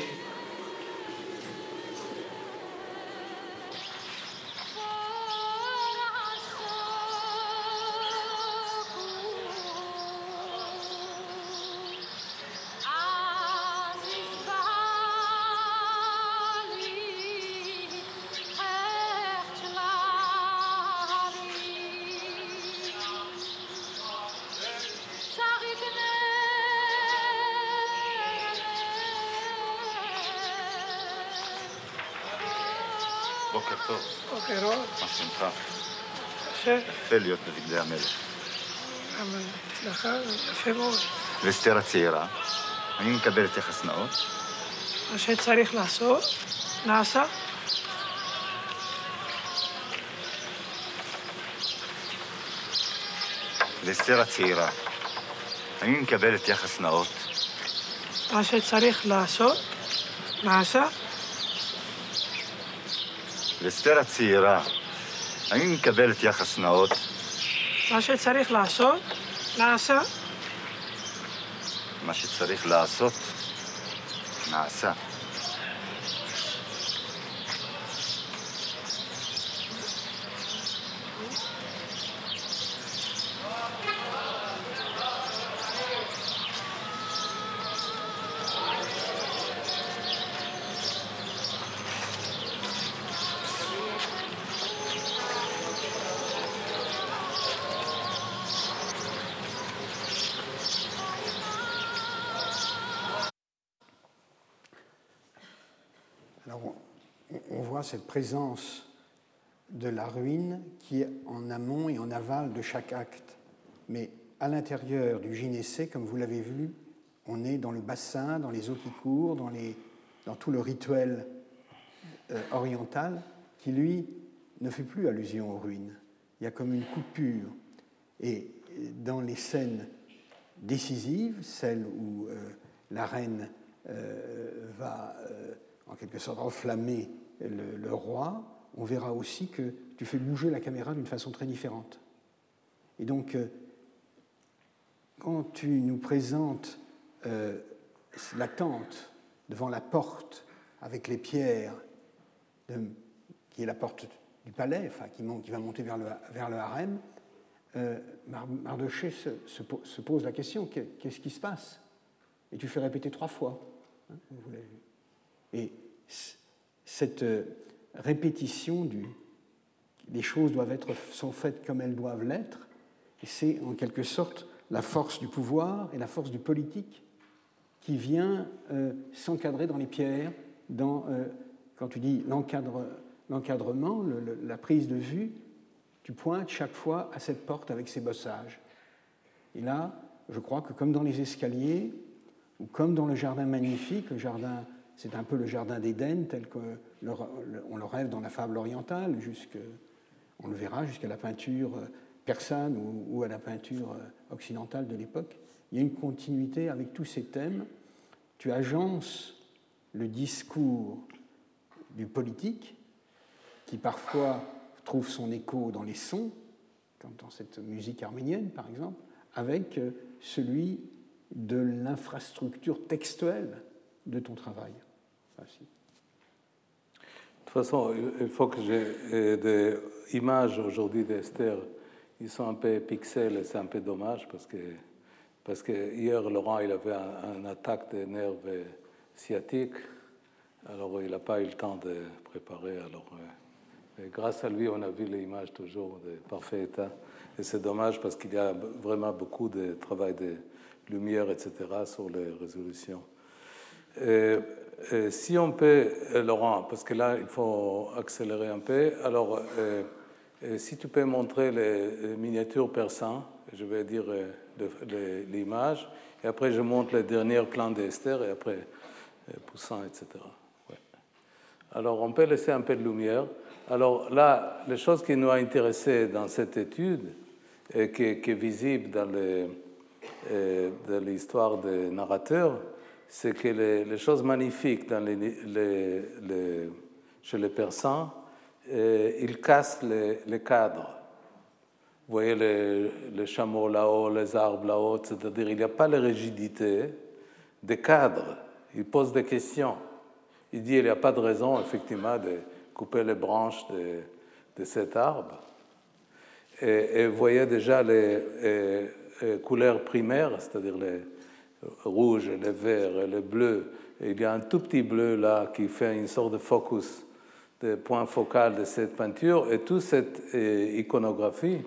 בוקר טוב. בוקר אור. מה שלומך? קשה. יפה להיות בבגדי המלך. אבל הצלחה, יפה מאוד. ואסתר הצעירה, אני מקבלת יחס נאות. מה שצריך לעשות, נעשה. ואסתר הצעירה, אני מקבלת יחס נאות. מה שצריך לעשות, נעשה. ואסתר הצעירה, אני מקבלת יחס נאות. מה שצריך לעשות, נעשה. מה שצריך לעשות, נעשה. Alors, on voit cette présence de la ruine qui est en amont et en aval de chaque acte. Mais à l'intérieur du gynécée, comme vous l'avez vu, on est dans le bassin, dans les eaux qui courent, dans, les, dans tout le rituel euh, oriental qui, lui, ne fait plus allusion aux ruines. Il y a comme une coupure. Et dans les scènes décisives, celles où euh, la reine euh, va... Euh, en quelque sorte enflammer le, le roi, on verra aussi que tu fais bouger la caméra d'une façon très différente. Et donc, euh, quand tu nous présentes euh, la tente devant la porte avec les pierres, de, qui est la porte du palais, enfin, qui, monte, qui va monter vers le, vers le harem, euh, Mardochée se, se, se pose la question, qu'est-ce qui se passe? Et tu fais répéter trois fois, hein, vous l'avez vu. Et cette répétition du les choses doivent être sont faites comme elles doivent l'être, et c'est en quelque sorte la force du pouvoir et la force du politique qui vient euh, s'encadrer dans les pierres dans, euh, quand tu dis l'encadre, l'encadrement, le, le, la prise de vue, tu pointes chaque fois à cette porte avec ses bossages. Et là, je crois que comme dans les escaliers, ou comme dans le jardin magnifique, le jardin, c'est un peu le jardin d'Éden, tel qu'on le, le rêve dans la fable orientale, jusque, on le verra jusqu'à la peinture persane ou, ou à la peinture occidentale de l'époque. Il y a une continuité avec tous ces thèmes. Tu agences le discours du politique, qui parfois trouve son écho dans les sons, comme dans cette musique arménienne par exemple, avec celui de l'infrastructure textuelle de ton travail. Merci. De toute façon, il faut que j'ai des images aujourd'hui d'Esther. Ils sont un peu pixels et c'est un peu dommage parce que, parce que hier, Laurent, il avait une un attaque de nerfs sciatiques. Alors, il n'a pas eu le temps de préparer. Alors, et grâce à lui, on a vu les images toujours de parfait état. Et c'est dommage parce qu'il y a vraiment beaucoup de travail de lumière, et cetera, sur les résolutions. Et, et si on peut, Laurent, parce que là, il faut accélérer un peu. Alors, euh, si tu peux montrer les, les miniatures persanes, je vais dire l'image, et après je montre le dernier plan d'Esther, et après Poussin, et cetera. Ouais. Alors, on peut laisser un peu de lumière. Alors là, les choses qui nous ont intéressées dans cette étude, et qui, qui est visible dans, les, euh, dans l'histoire des narrateurs, c'est que les, les choses magnifiques dans les, les, les, chez les Persans, euh, ils cassent les, les cadres. Vous voyez les, les chameaux là-haut, les arbres là-haut, c'est-à-dire il n'y a pas la rigidité des cadres. Il pose des questions. Il dit qu'il n'y a pas de raison, effectivement, de couper les branches de, de cet arbre. Et, et vous voyez déjà les, les, les couleurs primaires, c'est-à-dire les rouges, les verts, les bleus. Et il y a un tout petit bleu là qui fait une sorte de focus, de point focal de cette peinture. Et toute cette euh, iconographie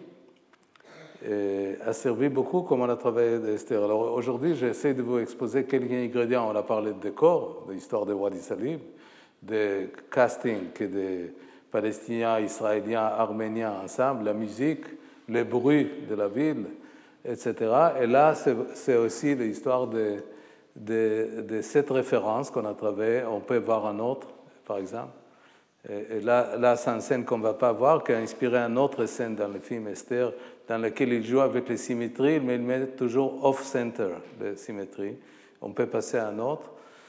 euh, a servi beaucoup comme on a travaillé d'Esther. Alors aujourd'hui, j'essaie de vous exposer quelques ingrédients. On a parlé de décor, de l'histoire de Wadi Salim, de casting des Palestiniens, Israéliens, Arméniens ensemble, la musique, les bruits de la ville, et cetera. Et là, c'est aussi l'histoire de, de, de cette référence qu'on a travaillée. On peut voir un autre, par exemple. Et, et là, là c'est une scène qu'on ne va pas voir, qui a inspiré une autre scène dans le film Esther, dans laquelle il joue avec les symétries, mais il met toujours off-center, les symétries. On peut passer à un autre.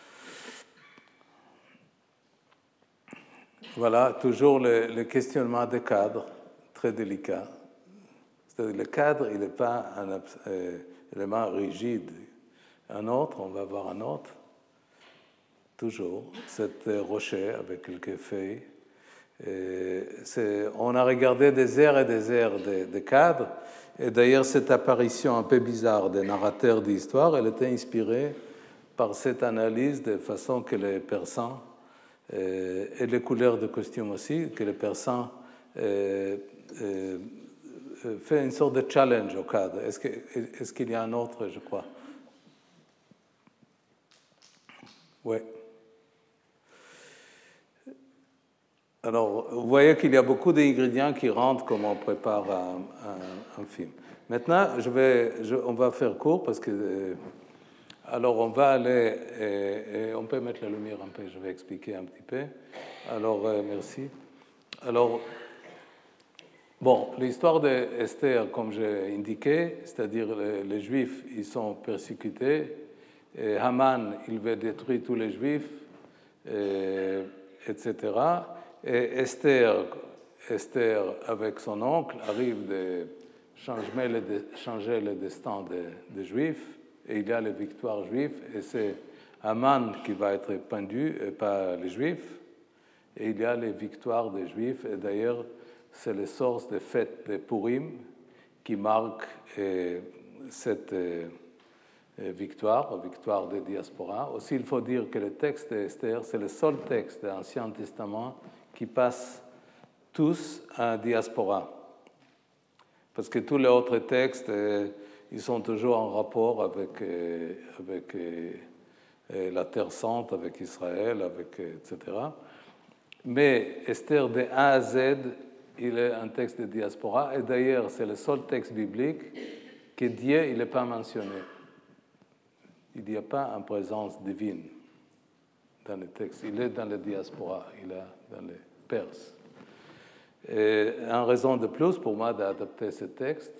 Voilà, toujours le, le questionnement des cadres, très délicat. C'est-à-dire le cadre, il n'est pas un euh, élément rigide. Un autre, on va voir un autre. Toujours, cet rocher avec quelques feuilles. Et on a regardé des airs et des airs de, de cadres. Et d'ailleurs, cette apparition un peu bizarre des narrateurs d'histoire, elle était inspirée par cette analyse de façon que les Persans et les couleurs de costume aussi, que les Persans euh, euh, fait une sorte de challenge au cadre. Est-ce, que, est-ce qu'il y a un autre, je crois? Oui. Alors, vous voyez qu'il y a beaucoup d'ingrédients qui rentrent comme on prépare un, un, un film. Maintenant, je vais, je, on va faire court parce que... Euh, Alors, on va aller, et, et on peut mettre la lumière un peu, je vais expliquer un petit peu. Alors, euh, merci. Alors, bon, l'histoire d'Esther, comme j'ai indiqué, c'est-à-dire les, les Juifs, ils sont persécutés. Et Haman, il veut détruire tous les Juifs, et, et cetera. Et Esther, Esther, avec son oncle, arrive de changer le, changer le destin des, des Juifs. Et il y a les victoires juives, et c'est Haman qui va être pendu, et pas les Juifs. Et il y a les victoires des Juifs, et d'ailleurs, c'est les sources des fêtes de Purim qui marquent eh, cette eh, victoire, victoire des diasporas. Aussi, il faut dire que le texte d'Esther, c'est le seul texte de l'Ancien Testament qui passe tous à diaspora. Parce que tous les autres textes... Eh, ils sont toujours en rapport avec, euh, avec euh, et la Terre Sainte avec Israël, avec, et cetera. Mais Esther de A à Z, il est un texte de diaspora, et d'ailleurs, c'est le seul texte biblique que Dieu il n'est pas mentionné. Il n'y a pas une présence divine dans le texte. Il est dans la diaspora, il est dans les Perses. Et une raison de plus pour moi d'adapter ce texte,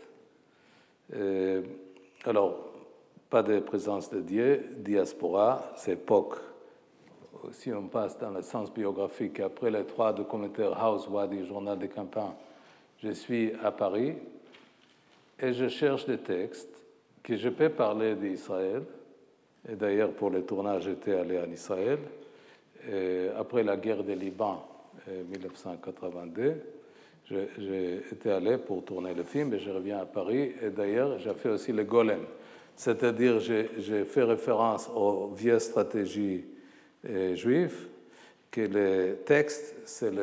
et, alors, pas de présence de Dieu, diaspora, c'est époque. Si on passe dans le sens biographique, après les trois documentaires House, Wadi, Journal de campagne, je suis à Paris et je cherche des textes que je peux parler d'Israël. Et d'ailleurs, pour le tournage, j'étais allé en Israël. Et après la guerre du Liban, en dix-neuf cent quatre-vingt-deux, j'ai été allé pour tourner le film et je reviens à Paris. Et d'ailleurs, j'ai fait aussi le Golem. C'est-à-dire, j'ai fait référence aux vieilles stratégies euh, juives, que le texte, c'est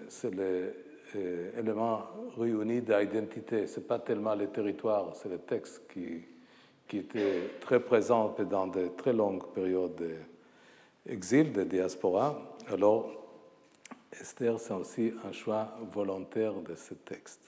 l'élément réuni d'identité. Ce n'est pas tellement le territoire, c'est le texte qui, qui était très présent dans de très longues périodes d'exil, de diaspora. Alors, Esther, c'est aussi un choix volontaire de ce texte.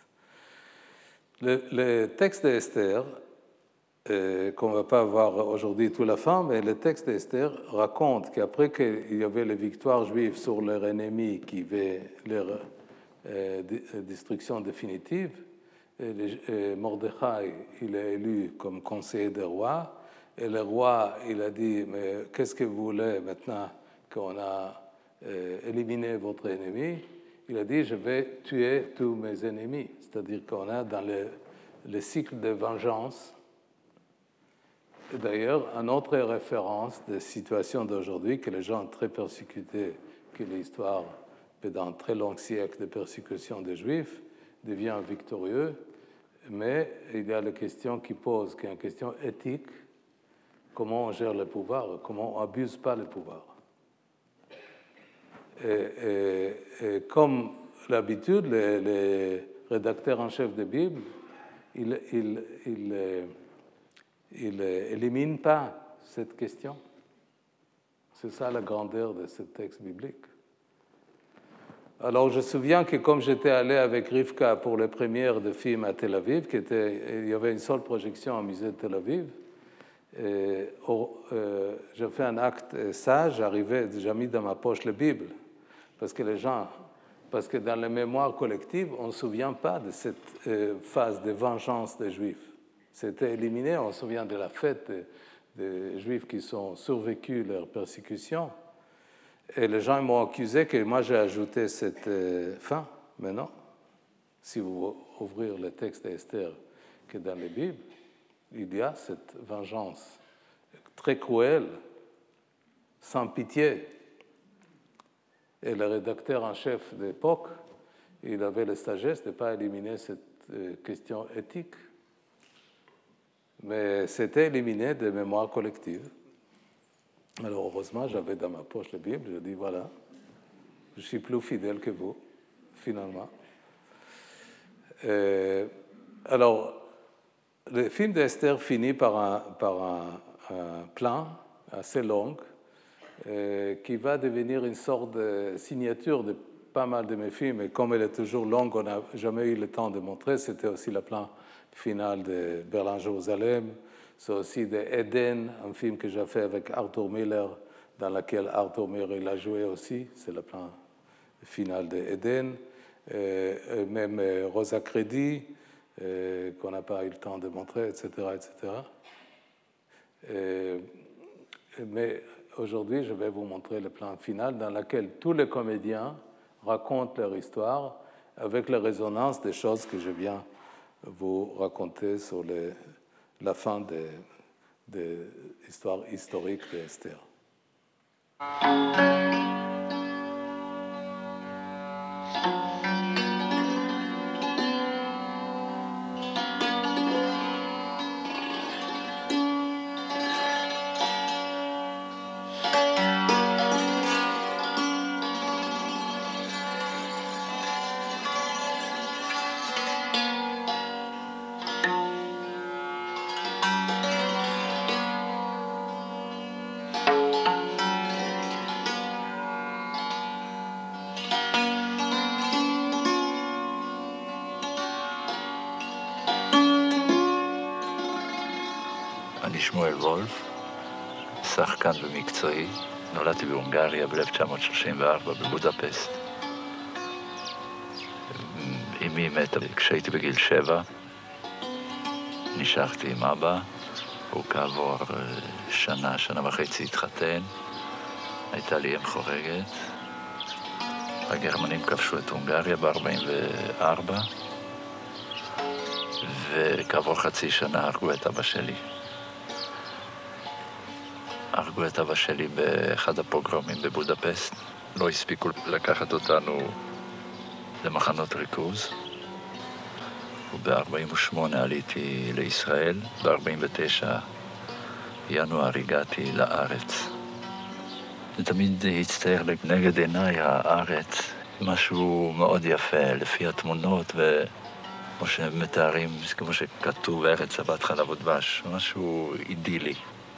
Le, le texte d'Esther, euh, qu'on ne va pas voir aujourd'hui toute la fin, mais le texte d'Esther raconte qu'après qu'il y avait les victoires juives sur leurs ennemis qui avaient leur euh, destruction définitive, et les, et Mordechai, il est élu comme conseiller des rois, et le roi, il a dit, mais qu'est-ce que vous voulez maintenant qu'on a Euh, éliminer votre ennemi, il a dit, je vais tuer tous mes ennemis. C'est-à-dire qu'on a dans le, le cycle de vengeance. Et d'ailleurs, une autre référence des situations d'aujourd'hui, que les gens très persécutés, que l'histoire, pendant très longs siècles de persécution des Juifs, devient victorieux, mais il y a la question qui pose, qui est une question éthique, comment on gère le pouvoir, comment on n'abuse pas le pouvoir. Et, et, et comme l'habitude, les, les rédacteurs en chef de Bible, ils il, il, il éliminent pas cette question. C'est ça la grandeur de ce texte biblique. Alors, je me souviens que comme j'étais allé avec Rivka pour les premières de films à Tel Aviv, qui était, il y avait une seule projection au musée de Tel Aviv, et, oh, euh, j'ai fait un acte sage, j'arrivais, j'ai mis dans ma poche la Bible. Parce que les gens, parce que dans la mémoire collective, on ne se souvient pas de cette euh, phase de vengeance des Juifs. C'était éliminé, on se souvient de la fête des, des Juifs qui ont survécu leur persécution. Et les gens m'ont accusé que moi j'ai ajouté cette euh, fin. Mais non, si vous ouvrez le texte d'Esther qui est dans les Bibles, il y a cette vengeance très cruelle, sans pitié. Et le rédacteur en chef de l'époque, il avait la sagesse de ne pas éliminer cette euh, question éthique. Mais c'était éliminé de mémoire collective. Alors heureusement, j'avais dans ma poche la Bible, je dis voilà, je suis plus fidèle que vous, finalement. Et, alors, le film d'Esther finit par un, par un, un plan assez long, Euh, qui va devenir une sorte de signature de pas mal de mes films. Et comme elle est toujours longue, on n'a jamais eu le temps de montrer. C'était aussi le plan final de Berlin-Jérusalem. C'est aussi de Eden, un film que j'ai fait avec Arthur Miller, dans lequel Arthur Miller il a joué aussi. C'est le plan final de Eden. Euh, même euh, Rosa Credi, euh, qu'on n'a pas eu le temps de montrer, et cetera, et cetera. Euh, mais aujourd'hui, je vais vous montrer le plan final dans lequel tous les comédiens racontent leur histoire avec la résonance des choses que je viens vous raconter sur les, la fin de, de l'histoire historique d'Esther. אני שמואל וולף, שחקן במקצועי. נולדתי בהונגריה ב-אלף תשע מאות שלושים וארבע בבודפסט. אמי מתה כשהייתי בגיל שבע. נשארתי עם אבא. הוא כעבור שנה, שנה וחצי התחתן. הייתה לי אם חורגת. הגרמנים כבשו את הונגריה ב-ארבעים וארבע. וכעבור חצי שנה הרגו את אבא שלי. הרגו את אבא שלי באחד הפוגרומים בבודפסט. לא הספיקו לקחת אותנו למחנות ריכוז. וב-ארבעים ושמונה עליתי לישראל. ב-ארבעים ותשע ינואר הגעתי לארץ. זה תמיד הצטייר נגד עיניי הארץ. משהו מאוד יפה לפי התמונות ו... כמו שמתארים, כמו שכתוב ארץ זבת חלב ודבש, משהו אידילי.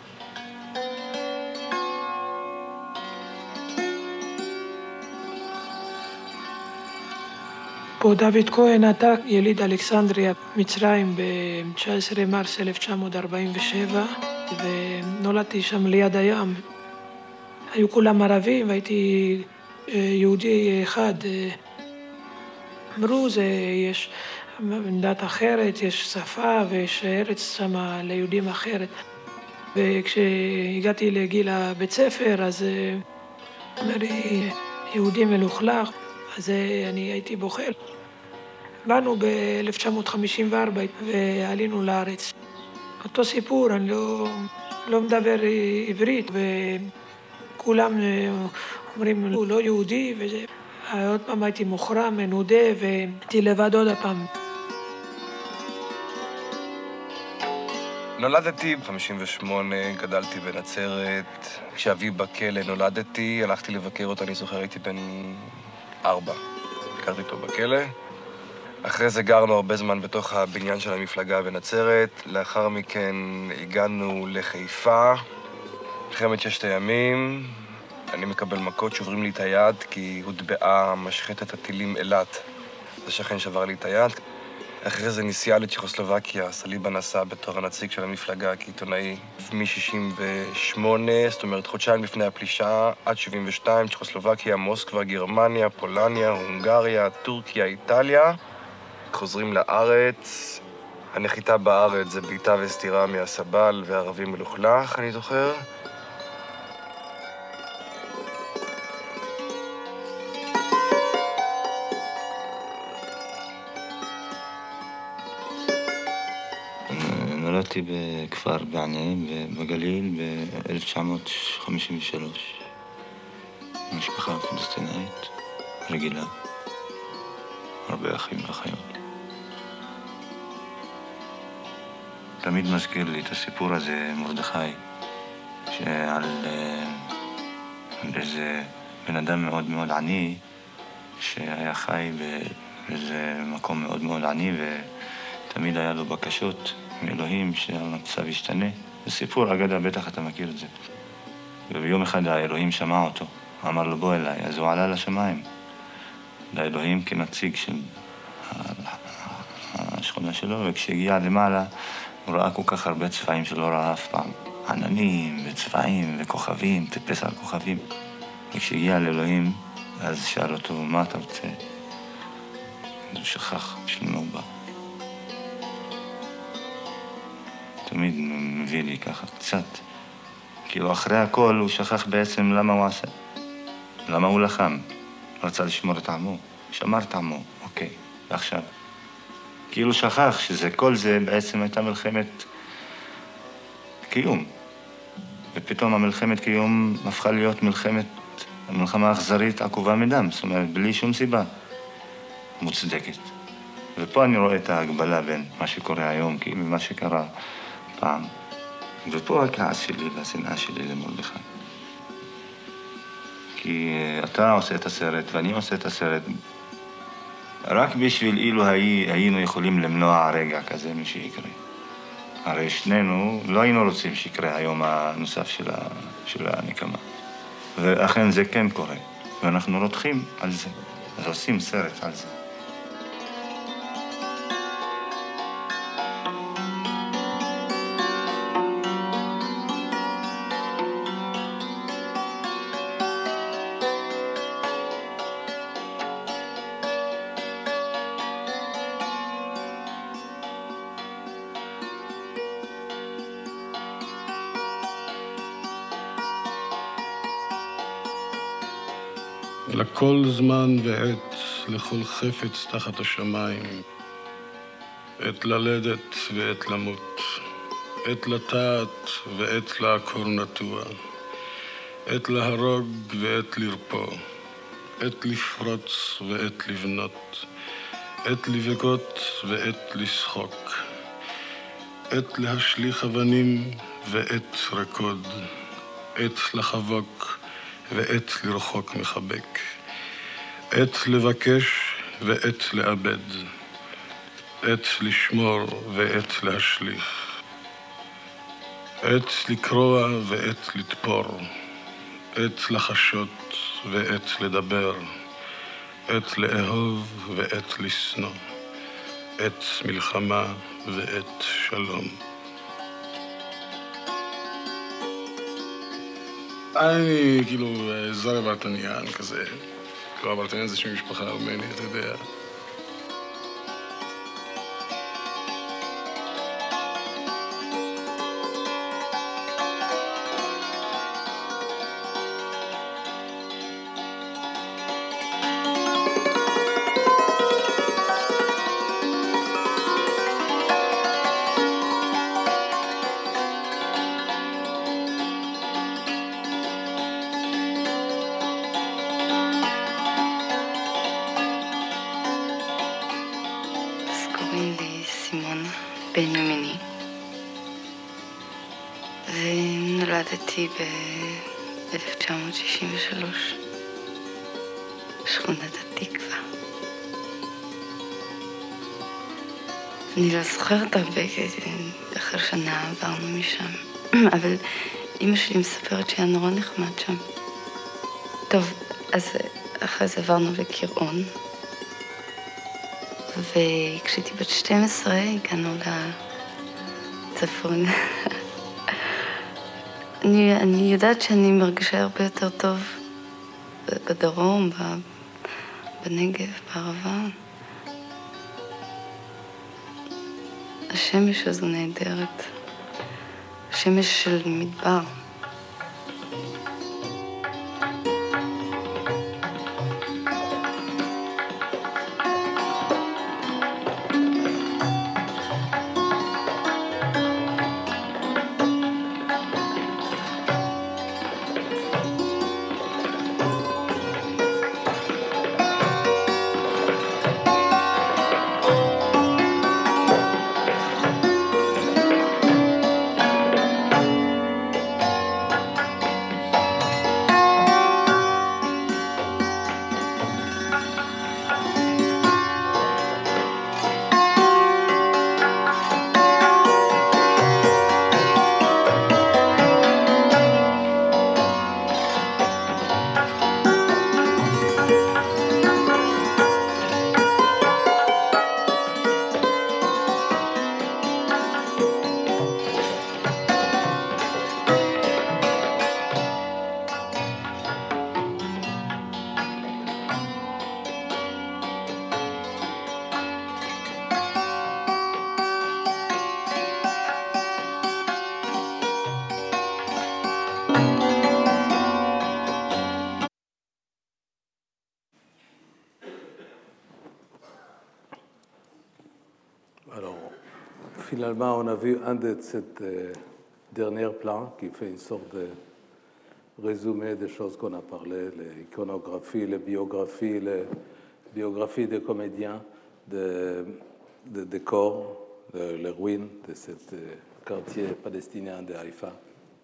פה דוד כהן עתק, יליד אלכסנדריה, מצרים, ב-תשעה עשר מרס אלף תשע מאות ארבעים ושבע, ונולדתי שם ליד הים. היו כולם ערבים, והייתי יהודי אחד. אמרו, זה יש דת אחרת, יש שפה ויש ארץ שם ליהודים אחרת. וכשהגעתי לגיל הבית ספר, אז אמר לי, יהודי מלוכלך, אז אני הייתי בוחר. באנו ב-אלף תשע מאות חמישים וארבע ועלינו לארץ. אותו סיפור, אני לא, לא מדבר עברית, וכולם אומרים, הוא לא יהודי, וזה... עוד פעם הייתי מוחרם, מנודה, והייתי לבד עוד הפעם. נולדתי ב-חמישים ושמונה, גדלתי בנצרת. כשאבי בכלא נולדתי, הלכתי לבקר אותו, אני זוכר, הייתי בן ארבע. ביקרתי אותו בכלא. אחרי זה גרנו הרבה זמן בתוך הבניין של המפלגה בנצרת. לאחר מכן הגענו לחיפה. מלחמת ששת הימים. אני מקבל מכות, שוברים לי את היד, כי הוטבעה משחטת הטילים אילת. השכן שבר לי את היד. אחרי זה נסיעה לצ'כוסלובקיה, סליבה נסע בתור הנציג של המפלגה כעיתונאי מ-שישים ושמונה, זאת אומרת חודשיים לפני הפלישה, עד שבעים ושתיים, צ'כוסלובקיה, מוסקבה, גרמניה, פולניה, הונגריה, טורקיה, איטליה. חוזרים לארץ. הנחיתה בארץ זה בעיטה וסתירה מהסבל וערבי מלוכלך, אני זוכר. נולדתי בכפר בענה בגליל ב-אלף תשע מאות חמישים ושלוש. משפחה פלסטינאית רגילה. הרבה אחים ואחיות. תמיד מזכיר לי את הסיפור הזה, מרדכי, שעל איזה בן אדם מאוד מאוד עני, שהיה חי באיזה מקום מאוד מאוד עני, ותמיד היה לו בקשות מאלוהים שהמצב ישתנה. זה סיפור אגדה, בטח אתה מכיר את זה. וביום אחד האלוהים שמע אותו, אמר לו בוא אליי, אז הוא עלה לשמיים. לאלוהים כנציג של השכונה שלו, וכשהגיע למעלה הוא ראה כל כך הרבה צבעים שלא ראה אף פעם. עננים וצבעים וכוכבים, טיפס על כוכבים. וכשהגיע לאלוהים, אז שאל אותו, מה אתה רוצה? הוא שכח בשביל מה הוא בא. תמיד מביא לי ככה קצת. כאילו אחרי הכל הוא שכח בעצם למה הוא עשה. למה הוא לחם. רצה לשמור את עמו. שמר את עמו, אוקיי. ועכשיו. כאילו שכח שזה, כל זה בעצם הייתה מלחמת קיום. ופתאום המלחמת קיום הפכה להיות מלחמת, מלחמה אכזרית עקובה מדם. זאת אומרת, בלי שום סיבה מוצדקת. ופה אני רואה את ההגבלה בין מה שקורה היום, כאילו, ומה שקרה פעם. ופה הכעס שלי והשנאה שלי למרדכי. כי אתה עושה את הסרט ואני עושה את הסרט רק בשביל אילו היינו יכולים למנוע רגע כזה משיקרה. הרי שנינו לא היינו רוצים שיקרה היום הנוסף של, ה... של הנקמה. ואכן זה כן קורה, ואנחנו רותחים על זה. אז עושים סרט על זה. לכל זמן ועת, לכל חפץ תחת השמיים, עת ללדת ועת למות, עת לטעת ועת לעקור נטוע, עת להרוג ועת לרפוא, עת לפרוץ ועת לבנות, עת לבכות ועת לשחוק, עת להשליך אבנים ועת רקוד, עת לחבוק ועת לרחוק מחבק, עת לבקש ועת לאבד, עת לשמור ועת להשליך, עת לקרוע ועת לתפור, עת לחשות ועת לדבר, עת לאהוב ועת לשנוא, עת מלחמה ועת שלום. אני כאילו זר ברטניאן כזה, כאילו ברטניאן זה שם משפחה ארמנית, אתה יודע. נולדתי ב-אלף תשע מאות שישים ושלוש, שכונת התקווה. אני לא זוכרת הרבה, אחרי שנה עברנו משם, אבל אמא שלי מספרת שהיה נורא נחמד שם. טוב, אז אחרי זה עברנו לקירעון, וכשהייתי בת שתים עשרה הגענו לצפון. אני, אני יודעת שאני מרגישה הרבה יותר טוב בדרום, בנגב, בערבה. השמש הזו נהדרת. שמש של מדבר. Finalement, on a vu un de ces euh, derniers plans qui fait une sorte de résumé des choses qu'on a parlé, l'iconographie, les biographies, les biographies des comédiens, des de, de corps, de, les ruines de ce euh, quartier palestinien de Haïfa.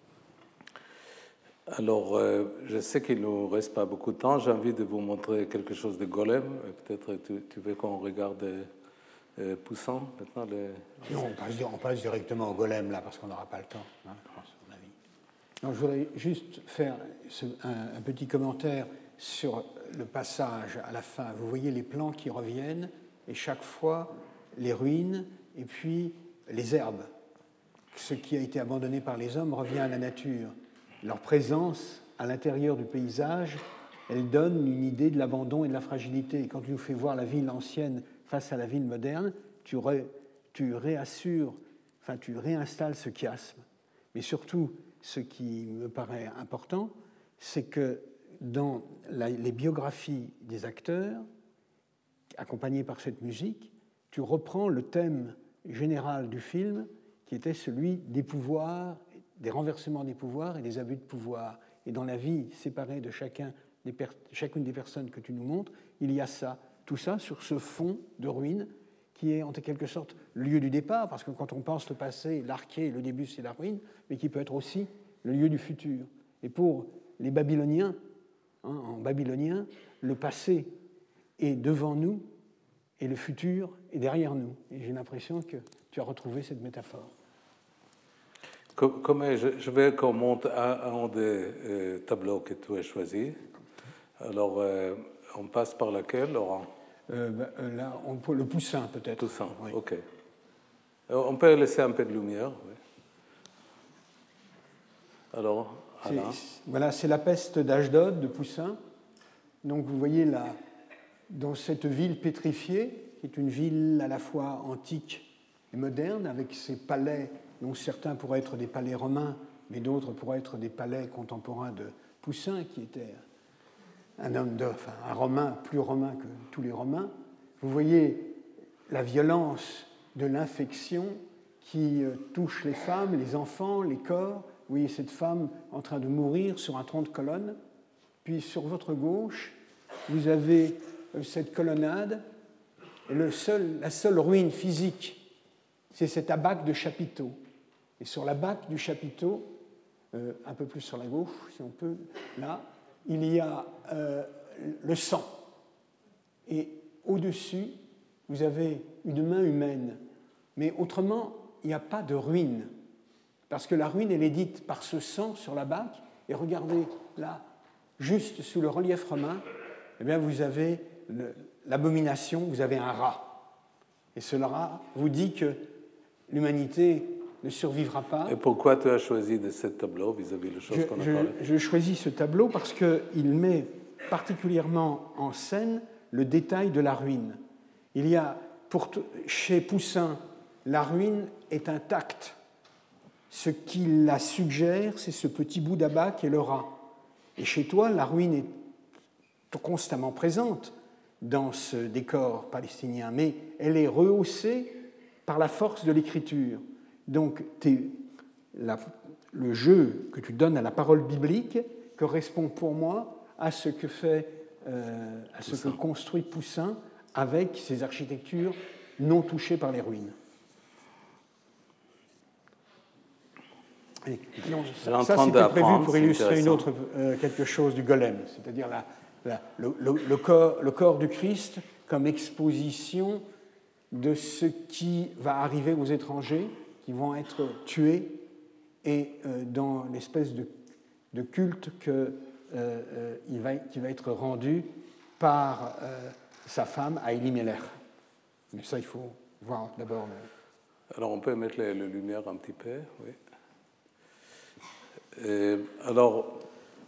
Alors, euh, je sais qu'il ne nous reste pas beaucoup de temps. J'ai envie de vous montrer quelque chose de Golem. Peut-être tu, tu veux qu'on regarde euh, Poussin maintenant les... Non, on passe, on passe directement au Golem, là, parce qu'on n'aura pas le temps, hein, à mon avis. Donc, je voudrais juste faire ce, un, un petit commentaire sur le passage à la fin. Vous voyez les plans qui reviennent, et chaque fois, les ruines, et puis les herbes. Ce qui a été abandonné par les hommes revient à la nature. Leur présence à l'intérieur du paysage, elle donne une idée de l'abandon et de la fragilité. Et quand tu nous fais voir la ville ancienne face à la ville moderne, tu, ré, tu réassures, enfin tu réinstalles ce chiasme. Mais surtout, ce qui me paraît important, c'est que dans la, les biographies des acteurs, accompagnées par cette musique, tu reprends le thème général du film, qui était celui des pouvoirs, des renversements des pouvoirs et des abus de pouvoir. Et dans la vie séparée de chacun des per- chacune des personnes que tu nous montres, il y a ça. Tout ça sur ce fond de ruines qui est en quelque sorte le lieu du départ, parce que quand on pense le passé, l'arché, le début, c'est la ruine, mais qui peut être aussi le lieu du futur. Et pour les Babyloniens, hein, en babylonien, le passé est devant nous et le futur est derrière nous. Et j'ai l'impression que tu as retrouvé cette métaphore. Comme je, je veux qu'on monte un, un des euh, tableaux que tu as choisi. Alors, euh, on passe par laquelle, Laurent? euh, ben, là, on peut, le Poussin, peut-être. Poussin, oui. OK. Alors, on peut laisser un peu de lumière. Oui. Alors, Alain. C'est, voilà, c'est la peste d'Ashdod, de Poussin. Donc, vous voyez là, dans cette ville pétrifiée, qui est une ville à la fois antique et moderne, avec ses palais, dont certains pourraient être des palais romains, mais d'autres pourraient être des palais contemporains de Poussin, qui était un homme de, enfin, un Romain, plus romain que tous les Romains. Vous voyez la violence de l'infection qui touche les femmes, les enfants, les corps. Vous voyez cette femme en train de mourir sur un tronc de colonne. Puis sur votre gauche, vous avez cette colonnade. Et le seul, la seule ruine physique, c'est cet abaque de chapiteau. Et sur l'abaque du chapiteau, euh, un peu plus sur la gauche, si on peut, là, il y a euh, le sang. Et au-dessus, vous avez une main humaine. Mais autrement, il n'y a pas de ruine. Parce que la ruine, elle est dite par ce sang sur l'abaque. Et regardez, là, juste sous le relief romain, eh bien, vous avez le, l'abomination, vous avez un rat. Et ce rat vous dit que l'humanité ne survivra pas. Et pourquoi tu as choisi de ce tableau vis-à-vis des choses je, qu'on a je, parlé? Je choisis ce tableau parce qu'il met particulièrement en scène le détail de la ruine. Il y a, pour, chez Poussin, la ruine est intacte. Ce qui la suggère, c'est ce petit bout d'abaque et le rat. Et chez toi, la ruine est constamment présente dans ce décor palestinien, mais elle est rehaussée par la force de l'écriture. Donc, la, le jeu que tu donnes à la parole biblique correspond pour moi à ce que fait, euh, à ce que construit Poussin avec ses architectures non touchées par les ruines. Et, non, ça, ça c'était prévu pour illustrer une autre, euh, quelque chose du golem, c'est-à-dire la, la, le, le, le, corps, le corps du Christ comme exposition de ce qui va arriver aux étrangers qui vont être tués et euh, dans l'espèce de, de culte que, euh, euh, il va, qui va être rendu par euh, sa femme à Elimelech. Mais ça, il faut voir d'abord. Le... Alors, on peut mettre les, les lumières un petit peu, oui. Et alors,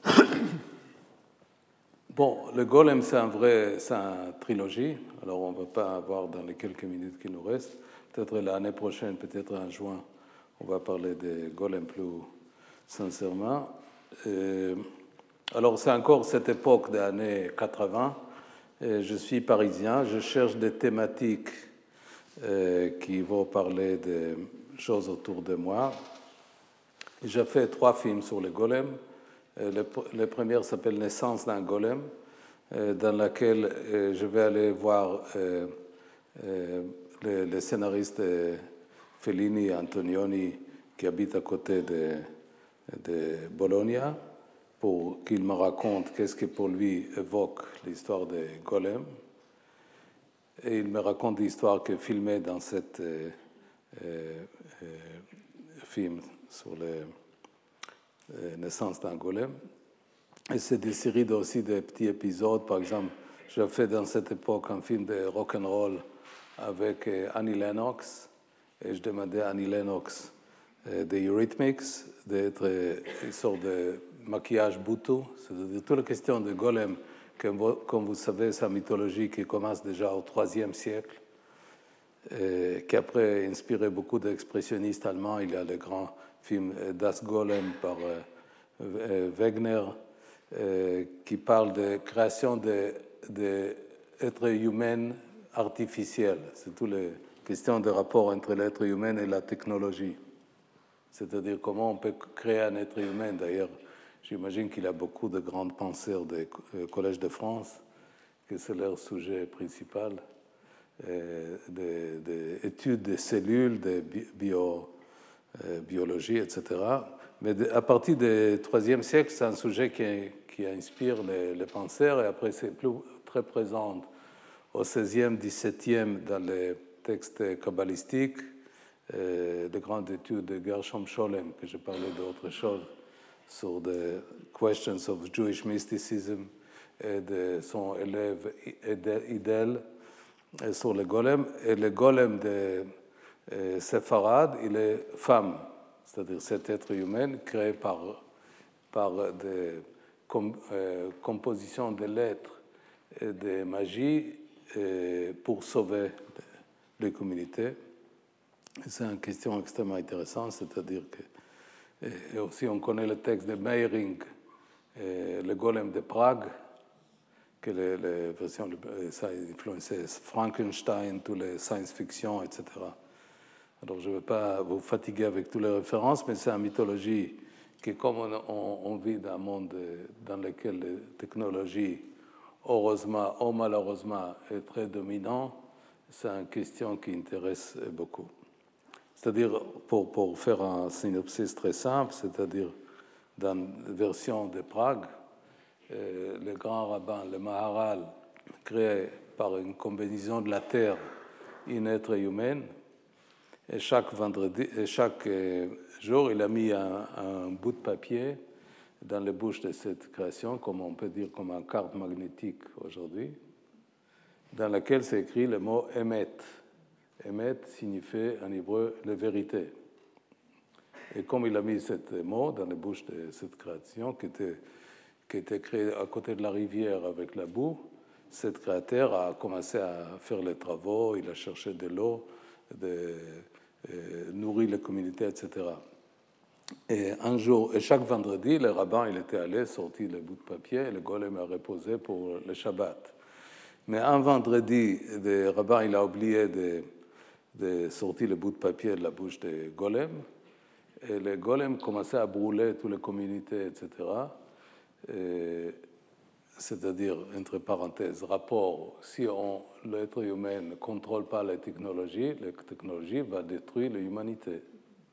bon, le Golem, c'est un vrai, c'est une trilogie. Alors, on ne va pas avoir dans les quelques minutes qui nous restent. Peut-être l'année prochaine, peut-être en juin, on va parler des Golem plus sincèrement. Et alors, c'est encore cette époque des années quatre-vingts. Et je suis parisien, je cherche des thématiques euh, qui vont parler des choses autour de moi. J'ai fait trois films sur le golem. Le, le premier s'appelle Naissance d'un golem, dans lequel je vais aller voir euh, euh, les, les scénaristes Fellini et Antonioni qui habitent à côté de, de Bologna pour qu'il me raconte qu'est-ce que pour lui évoque l'histoire des golems. Et il me raconte l'histoire qu'il filmait dans cet euh, euh, film sur la euh, naissance d'un golem. Et c'est des séries aussi de petits épisodes. Par exemple, j'ai fait dans cette époque un film de rock'n'roll avec euh, Annie Lennox. Et je demandais à Annie Lennox euh, des Eurythmics d'être euh, une sorte de maquillage bouteux. C'est-à-dire toute la question de golem, comme vous, comme vous savez, c'est une mythologie qui commence déjà au troisième siècle, et qui après a inspiré beaucoup d'expressionnistes allemands. Il y a le grand film Das Golem par euh, Wegener, euh, qui parle de création d'êtres humains artificiels. C'est toutes les questions de rapport entre l'être humain et la technologie. C'est-à-dire comment on peut créer un être humain. D'ailleurs, j'imagine qu'il y a beaucoup de grands penseurs du Collège de France, que c'est leur sujet principal, euh, d'études des cellules, de bio, euh, biologie, et cetera. Mais de, à partir du troisième siècle, c'est un sujet qui, qui inspire les, les penseurs, et après c'est plus très présent au seizième, dix-septième dans les textes kabbalistiques, euh, de grandes études de Gershom Scholem, que je parlais d'autres choses, sur the questions of Jewish mysticism, et de son élève Idel sur le golem. Et le golem de euh, Sepharad, il est femme, c'est-à-dire cet être humain créé par, par des com, euh, compositions de lettres et de magie et pour sauver les communautés. C'est une question extrêmement intéressante, c'est-à-dire que et aussi on connaît le texte de Meyring, le golem de Prague, que les, les versions, ça a influencé Frankenstein, tous les science-fiction, et cetera. Alors je ne vais pas vous fatiguer avec toutes les références, mais c'est une mythologie qui, comme on, on, on vit dans un monde dans lequel les technologies, heureusement ou malheureusement, est très dominante, c'est une question qui intéresse beaucoup. C'est-à-dire, pour, pour faire un synopsis très simple, c'est-à-dire dans la version de Prague, euh, le grand rabbin, le Maharal, crée par une combinaison de la terre un être humain, et chaque, vendredi, et chaque euh, jour, il a mis un, un bout de papier dans les bouches de cette création, comme on peut dire comme une carte magnétique aujourd'hui, dans laquelle c'est écrit le mot « Emet ». Emet signifie en hébreu la vérité. Et comme il a mis ce mot dans la bouche de cette création qui était, qui était créée à côté de la rivière avec la boue, cet créateur a commencé à faire les travaux, il a cherché de l'eau, de euh, nourrir les communautés, et cetera. Et un jour, et chaque vendredi, le rabbin il était allé sortir le bout de papier et le golem a reposé pour le Shabbat. Mais un vendredi, le rabbin il a oublié de de sortir le bout de papier de la bouche des golems, et les golems commençaient à brûler toutes les communautés, et cetera. Et, c'est-à-dire, entre parenthèses, rapport, si on, l'être humain ne contrôle pas la technologie, la technologie va détruire l'humanité.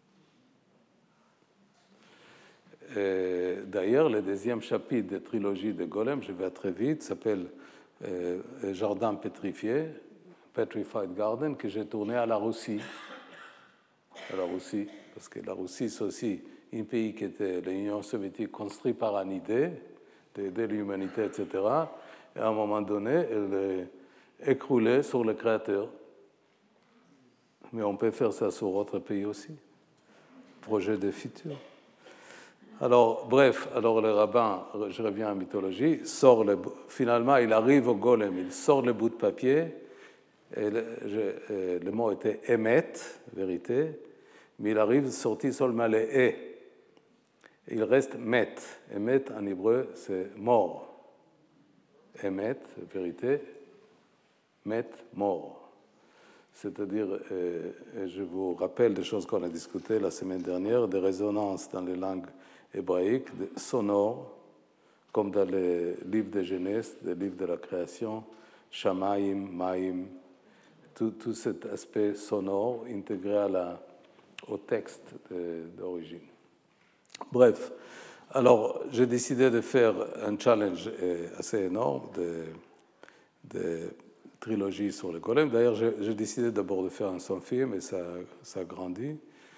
Et d'ailleurs, le deuxième chapitre de trilogie de Golem, je vais très vite, s'appelle euh, Jardin pétrifié, Petrified Garden, que j'ai tourné à la Russie. À la Russie, parce que la Russie, c'est aussi un pays qui était l'Union soviétique construit par une idée d'aider l'humanité, et cetera. Et à un moment donné, elle est écroulée sur le créateur. Mais on peut faire ça sur d'autres pays aussi. Projet de futur. Alors, bref, alors le rabbin, je reviens à la mythologie, sort le, finalement, il arrive au golem, il sort le bout de papier. Et le, je, le mot était émet, vérité, mais il arrive à sortir seulement le e. Il reste met. Émet en hébreu, c'est mort. Émet, vérité, met, mort. C'est-à-dire, euh, je vous rappelle des choses qu'on a discutées la semaine dernière, des résonances dans les langues hébraïques, sonores, comme dans les livres de Genèse, les livres de la création, Shamayim, Maïm, Tout, tout cet aspect sonore intégré à la, au texte d'origine. Bref, alors j'ai décidé de faire un challenge assez énorme de, de trilogie sur le golem. D'ailleurs, j'ai, j'ai décidé d'abord de faire un sans film et ça, ça a grandi.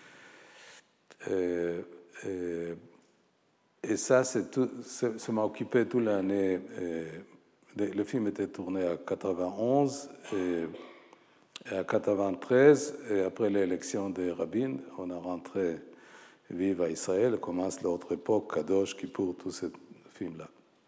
Et, et, et ça, c'est tout, c'est, ça m'a occupé toute l'année. Et le film était tourné à quatre-vingt-onze et à quatre-vingt-treize, et après l'élection des rabbins, on a rentré vivre à Israël, commence l'autre époque, Kadosh, Kippour, tout ce film-là.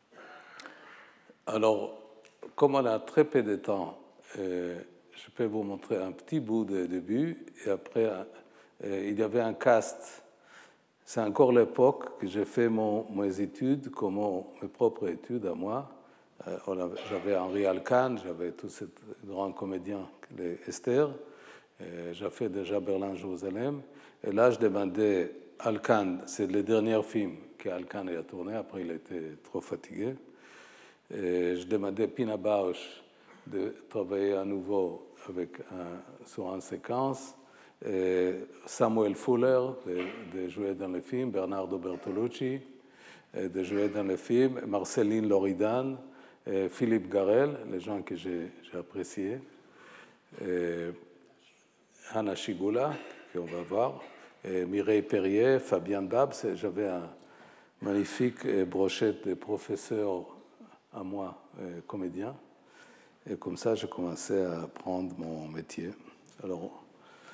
Alors, comme on a très peu de temps, euh, je peux vous montrer un petit bout de début, et après, euh, il y avait un cast c'est encore l'époque que j'ai fait mon, mes études, comme mon, mes propres études à moi. Euh, j'avais Henri Alcan, j'avais tous ces grands comédiens, les Esther. J'ai fait déjà Berlin-Jérusalem. Et là, je demandais Alcan, c'est le dernier film qu'Alcan a tourné, après il était trop fatigué. Et je demandais Pina Bausch de travailler à nouveau avec un, sur une séquence. Et Samuel Fuller de, de jouer dans le film, Bernardo Bertolucci de jouer dans le film, Marceline Loridan, et Philippe Garel, les gens que j'ai appréciés, et Anna Shigula, qu'on va voir, et Mireille Perrier, Fabien Babs. J'avais un magnifique brochette de professeurs à moi, comédien. Et comme ça, j'ai commencé à apprendre mon métier. Alors,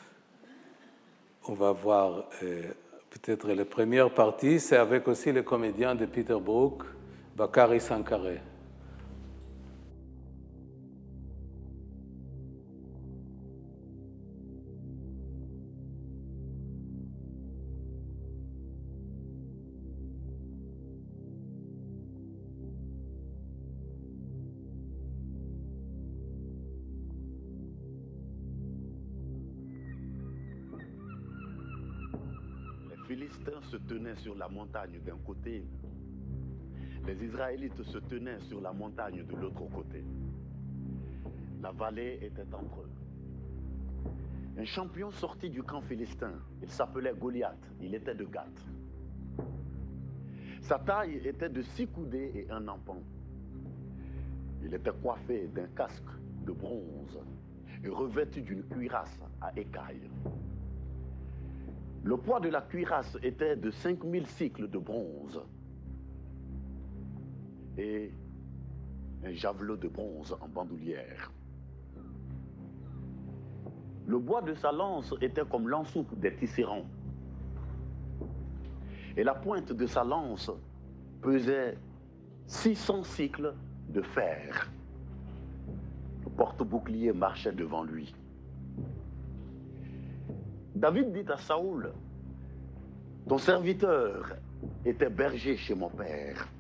on va voir euh, peut-être la première partie, c'est avec aussi le comédien de Peter Brook, Bakary Sankaré. Les Philistins se tenaient sur la montagne d'un côté, les Israélites se tenaient sur la montagne de l'autre côté. La vallée était entre eux. Un champion sorti du camp philistin, il s'appelait Goliath, il était de Gath. Sa taille était de six coudées et un empan. Il était coiffé d'un casque de bronze et revêtu d'une cuirasse à écailles. Le poids de la cuirasse était de cinq mille cycles de bronze et un javelot de bronze en bandoulière. Le bois de sa lance était comme l'ensoupe des tisserands. Et la pointe de sa lance pesait six cents cycles de fer. Le porte-bouclier marchait devant lui. David dit à Saoul, ton serviteur était berger chez mon père.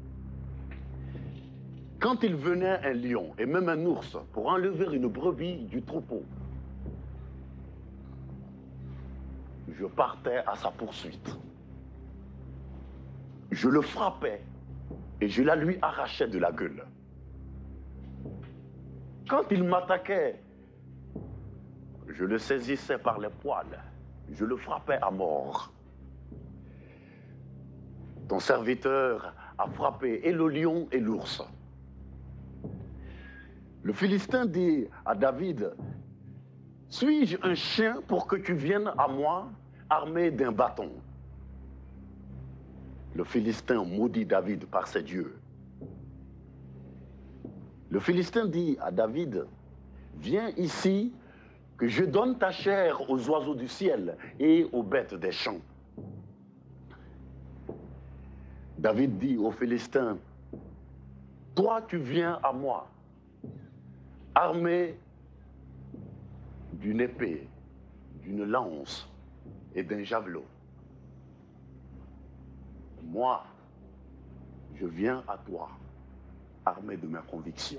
Quand il venait un lion et même un ours pour enlever une brebis du troupeau, je partais à sa poursuite. Je le frappais et je la lui arrachais de la gueule. Quand il m'attaquait, je le saisissais par les poils, je le frappais à mort. Ton serviteur a frappé et le lion et l'ours. Le Philistin dit à David, suis-je un chien pour que tu viennes à moi armé d'un bâton? Le Philistin maudit David par ses dieux. Le Philistin dit à David, viens ici, que je donne ta chair aux oiseaux du ciel et aux bêtes des champs. David dit aux Philistins, toi tu viens à moi, armé d'une épée, d'une lance et d'un javelot. Moi, je viens à toi, armé de mes convictions.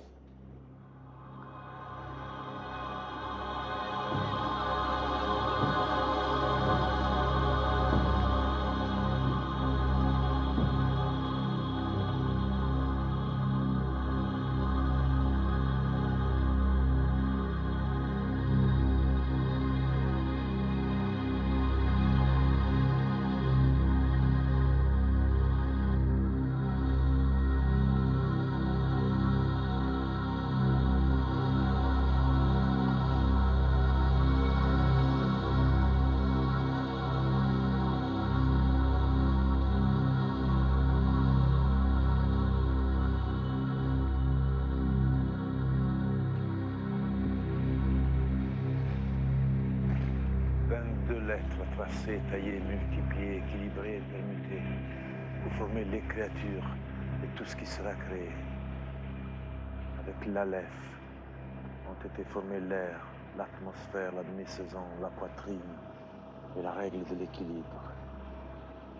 Tracées, taillées, multipliées, équilibrées, permutées, pour former les créatures et tout ce qui sera créé. Avec l'Aleph ont été formés l'air, l'atmosphère, la demi-saison, la poitrine et la règle de l'équilibre.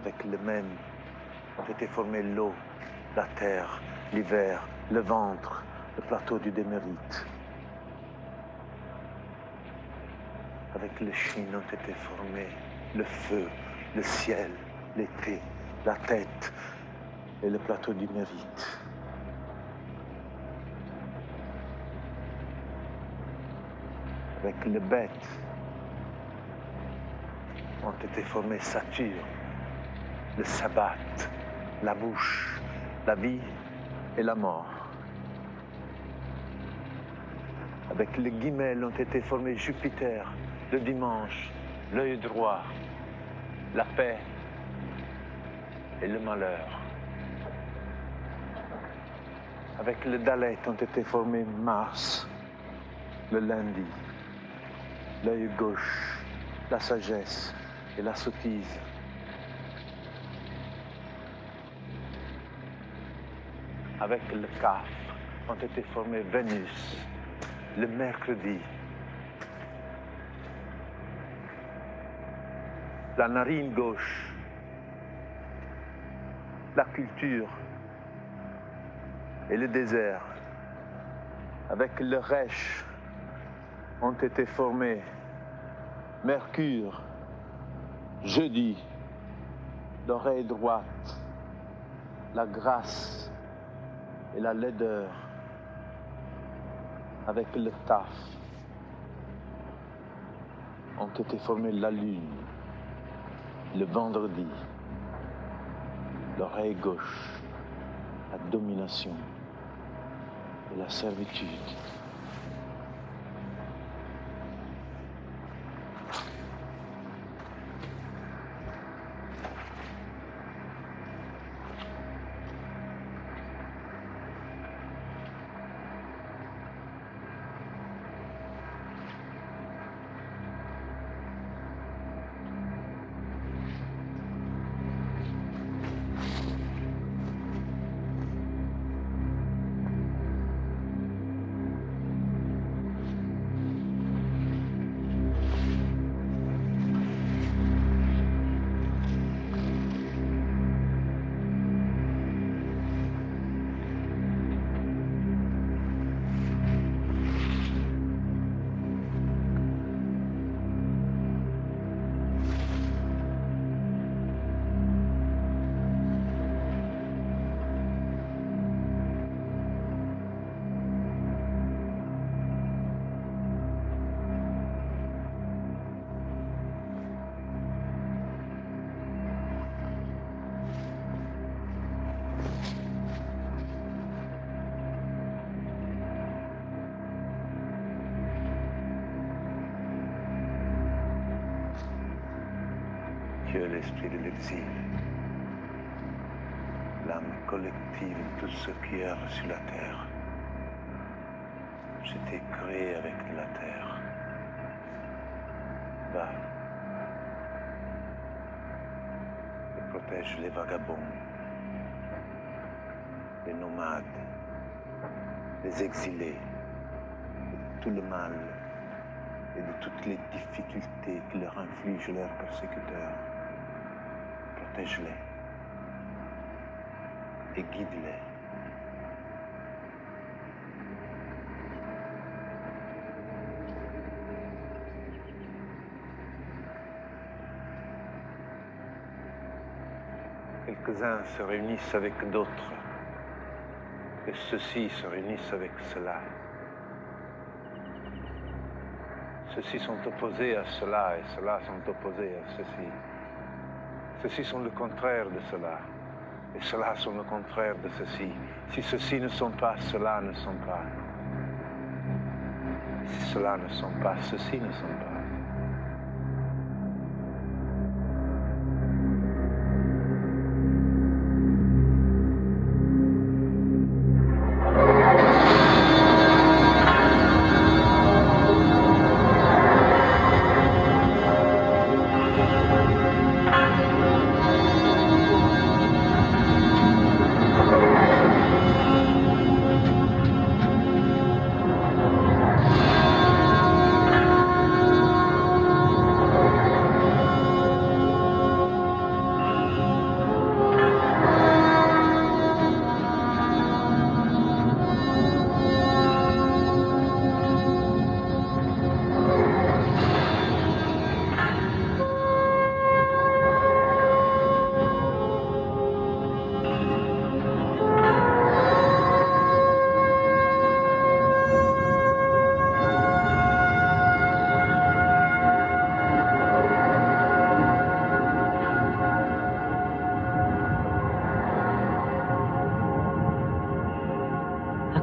Avec le même ont été formés l'eau, la terre, l'hiver, le ventre, le plateau du démérite. Avec le Chine ont été formés le feu, le ciel, l'été, la tête et le plateau du mérite. Avec le bête ont été formés Saturne, le sabbat, la bouche, la vie et la mort. Avec le guimel ont été formés Jupiter, le dimanche, l'œil droit, la paix et le malheur. Avec le dalet ont été formés Mars, le lundi, l'œil gauche, la sagesse et la sottise. Avec le Kaf ont été formés Vénus, le mercredi, la narine gauche, la culture et le désert. Avec le Resh ont été formés Mercure, jeudi, l'oreille droite, la grâce et la laideur. Avec le Taf ont été formés la lune, le vendredi, l'oreille gauche, la domination et la servitude. Dieu, l'esprit de l'exil, l'âme collective de tout ce qui est sur la terre. J'étais créé avec de la terre. Va et protège les vagabonds, les nomades, les exilés, de tout le mal et de toutes les difficultés que leur infligent leurs persécuteurs. Protège-les et guide-les. Quelques-uns se réunissent avec d'autres, et ceux-ci se réunissent avec ceux-là. Ceux-ci sont opposés à cela, et ceux-là sont opposés à ceux-ci. Ceux-ci sont le contraire de cela, et ceux-là sont le contraire de ceux-ci. Si ceux-ci ne sont pas, ceux-là ne sont pas. Si ceux-là ne sont pas, ceux-ci ne sont pas.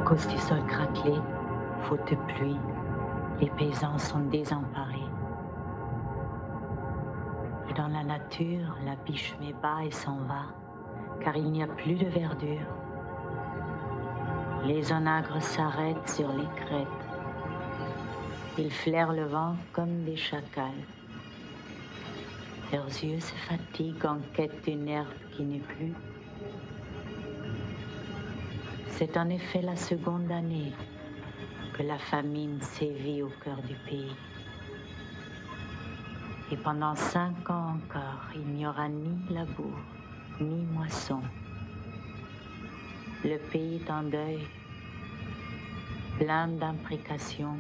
cause du sol craquelé, faute de pluie, les paysans sont désemparés. Et dans la nature, la biche met bas et s'en va, car il n'y a plus de verdure. Les onagres s'arrêtent sur les crêtes. Ils flairent le vent comme des chacals. Leurs yeux se fatiguent en quête d'une herbe qui n'est plus. C'est en effet la seconde année que la famine sévit au cœur du pays. Et pendant cinq ans encore, il n'y aura ni labour, ni moisson. Le pays est en deuil, plein d'imprécations.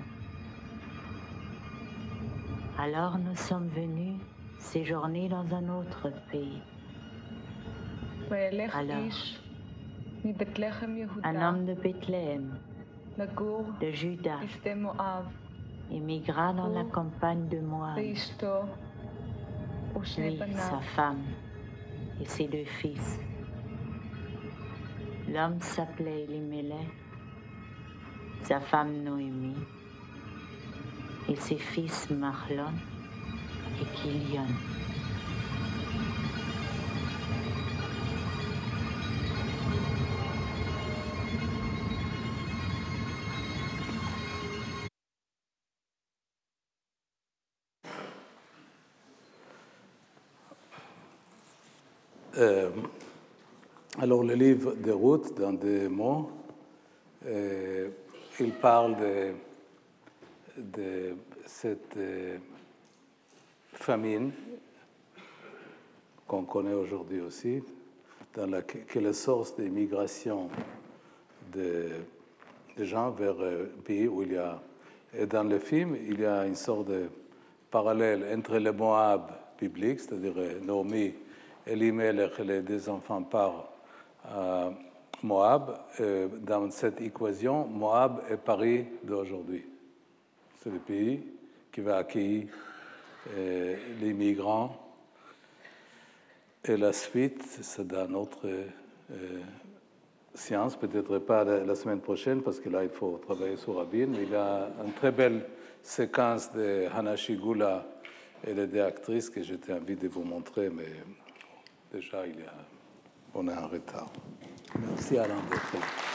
Alors nous sommes venus séjourner dans un autre pays. Alors, un homme de Bethléem, de Juda, émigra dans la campagne de Moab. Lui, sa femme et ses deux fils. L'homme s'appelait Elimelech, sa femme Noémie, et ses fils Mahlon et Kilion. Euh, alors, le livre de Ruth, dans des mots, euh, il parle de, de cette euh, famine qu'on connaît aujourd'hui aussi, dans la, qui est la source des migrations de, de gens vers un pays où il y a... Et dans le film, il y a une sorte de parallèle entre le Moab biblique, c'est-à-dire Naomi, Elimelech et les deux enfants partent à Moab. Et dans cette équation, Moab est Paris d'aujourd'hui. C'est le pays qui va accueillir euh, les migrants. Et la suite, c'est dans notre euh, science, peut-être pas la semaine prochaine, parce que là, il faut travailler sur Rabin, mais il y a une très belle séquence de Hannah Shigula et les deux actrices que j'étais envie de vous montrer, mais déjà, il y a, on est en retard. Merci Alain d'être là.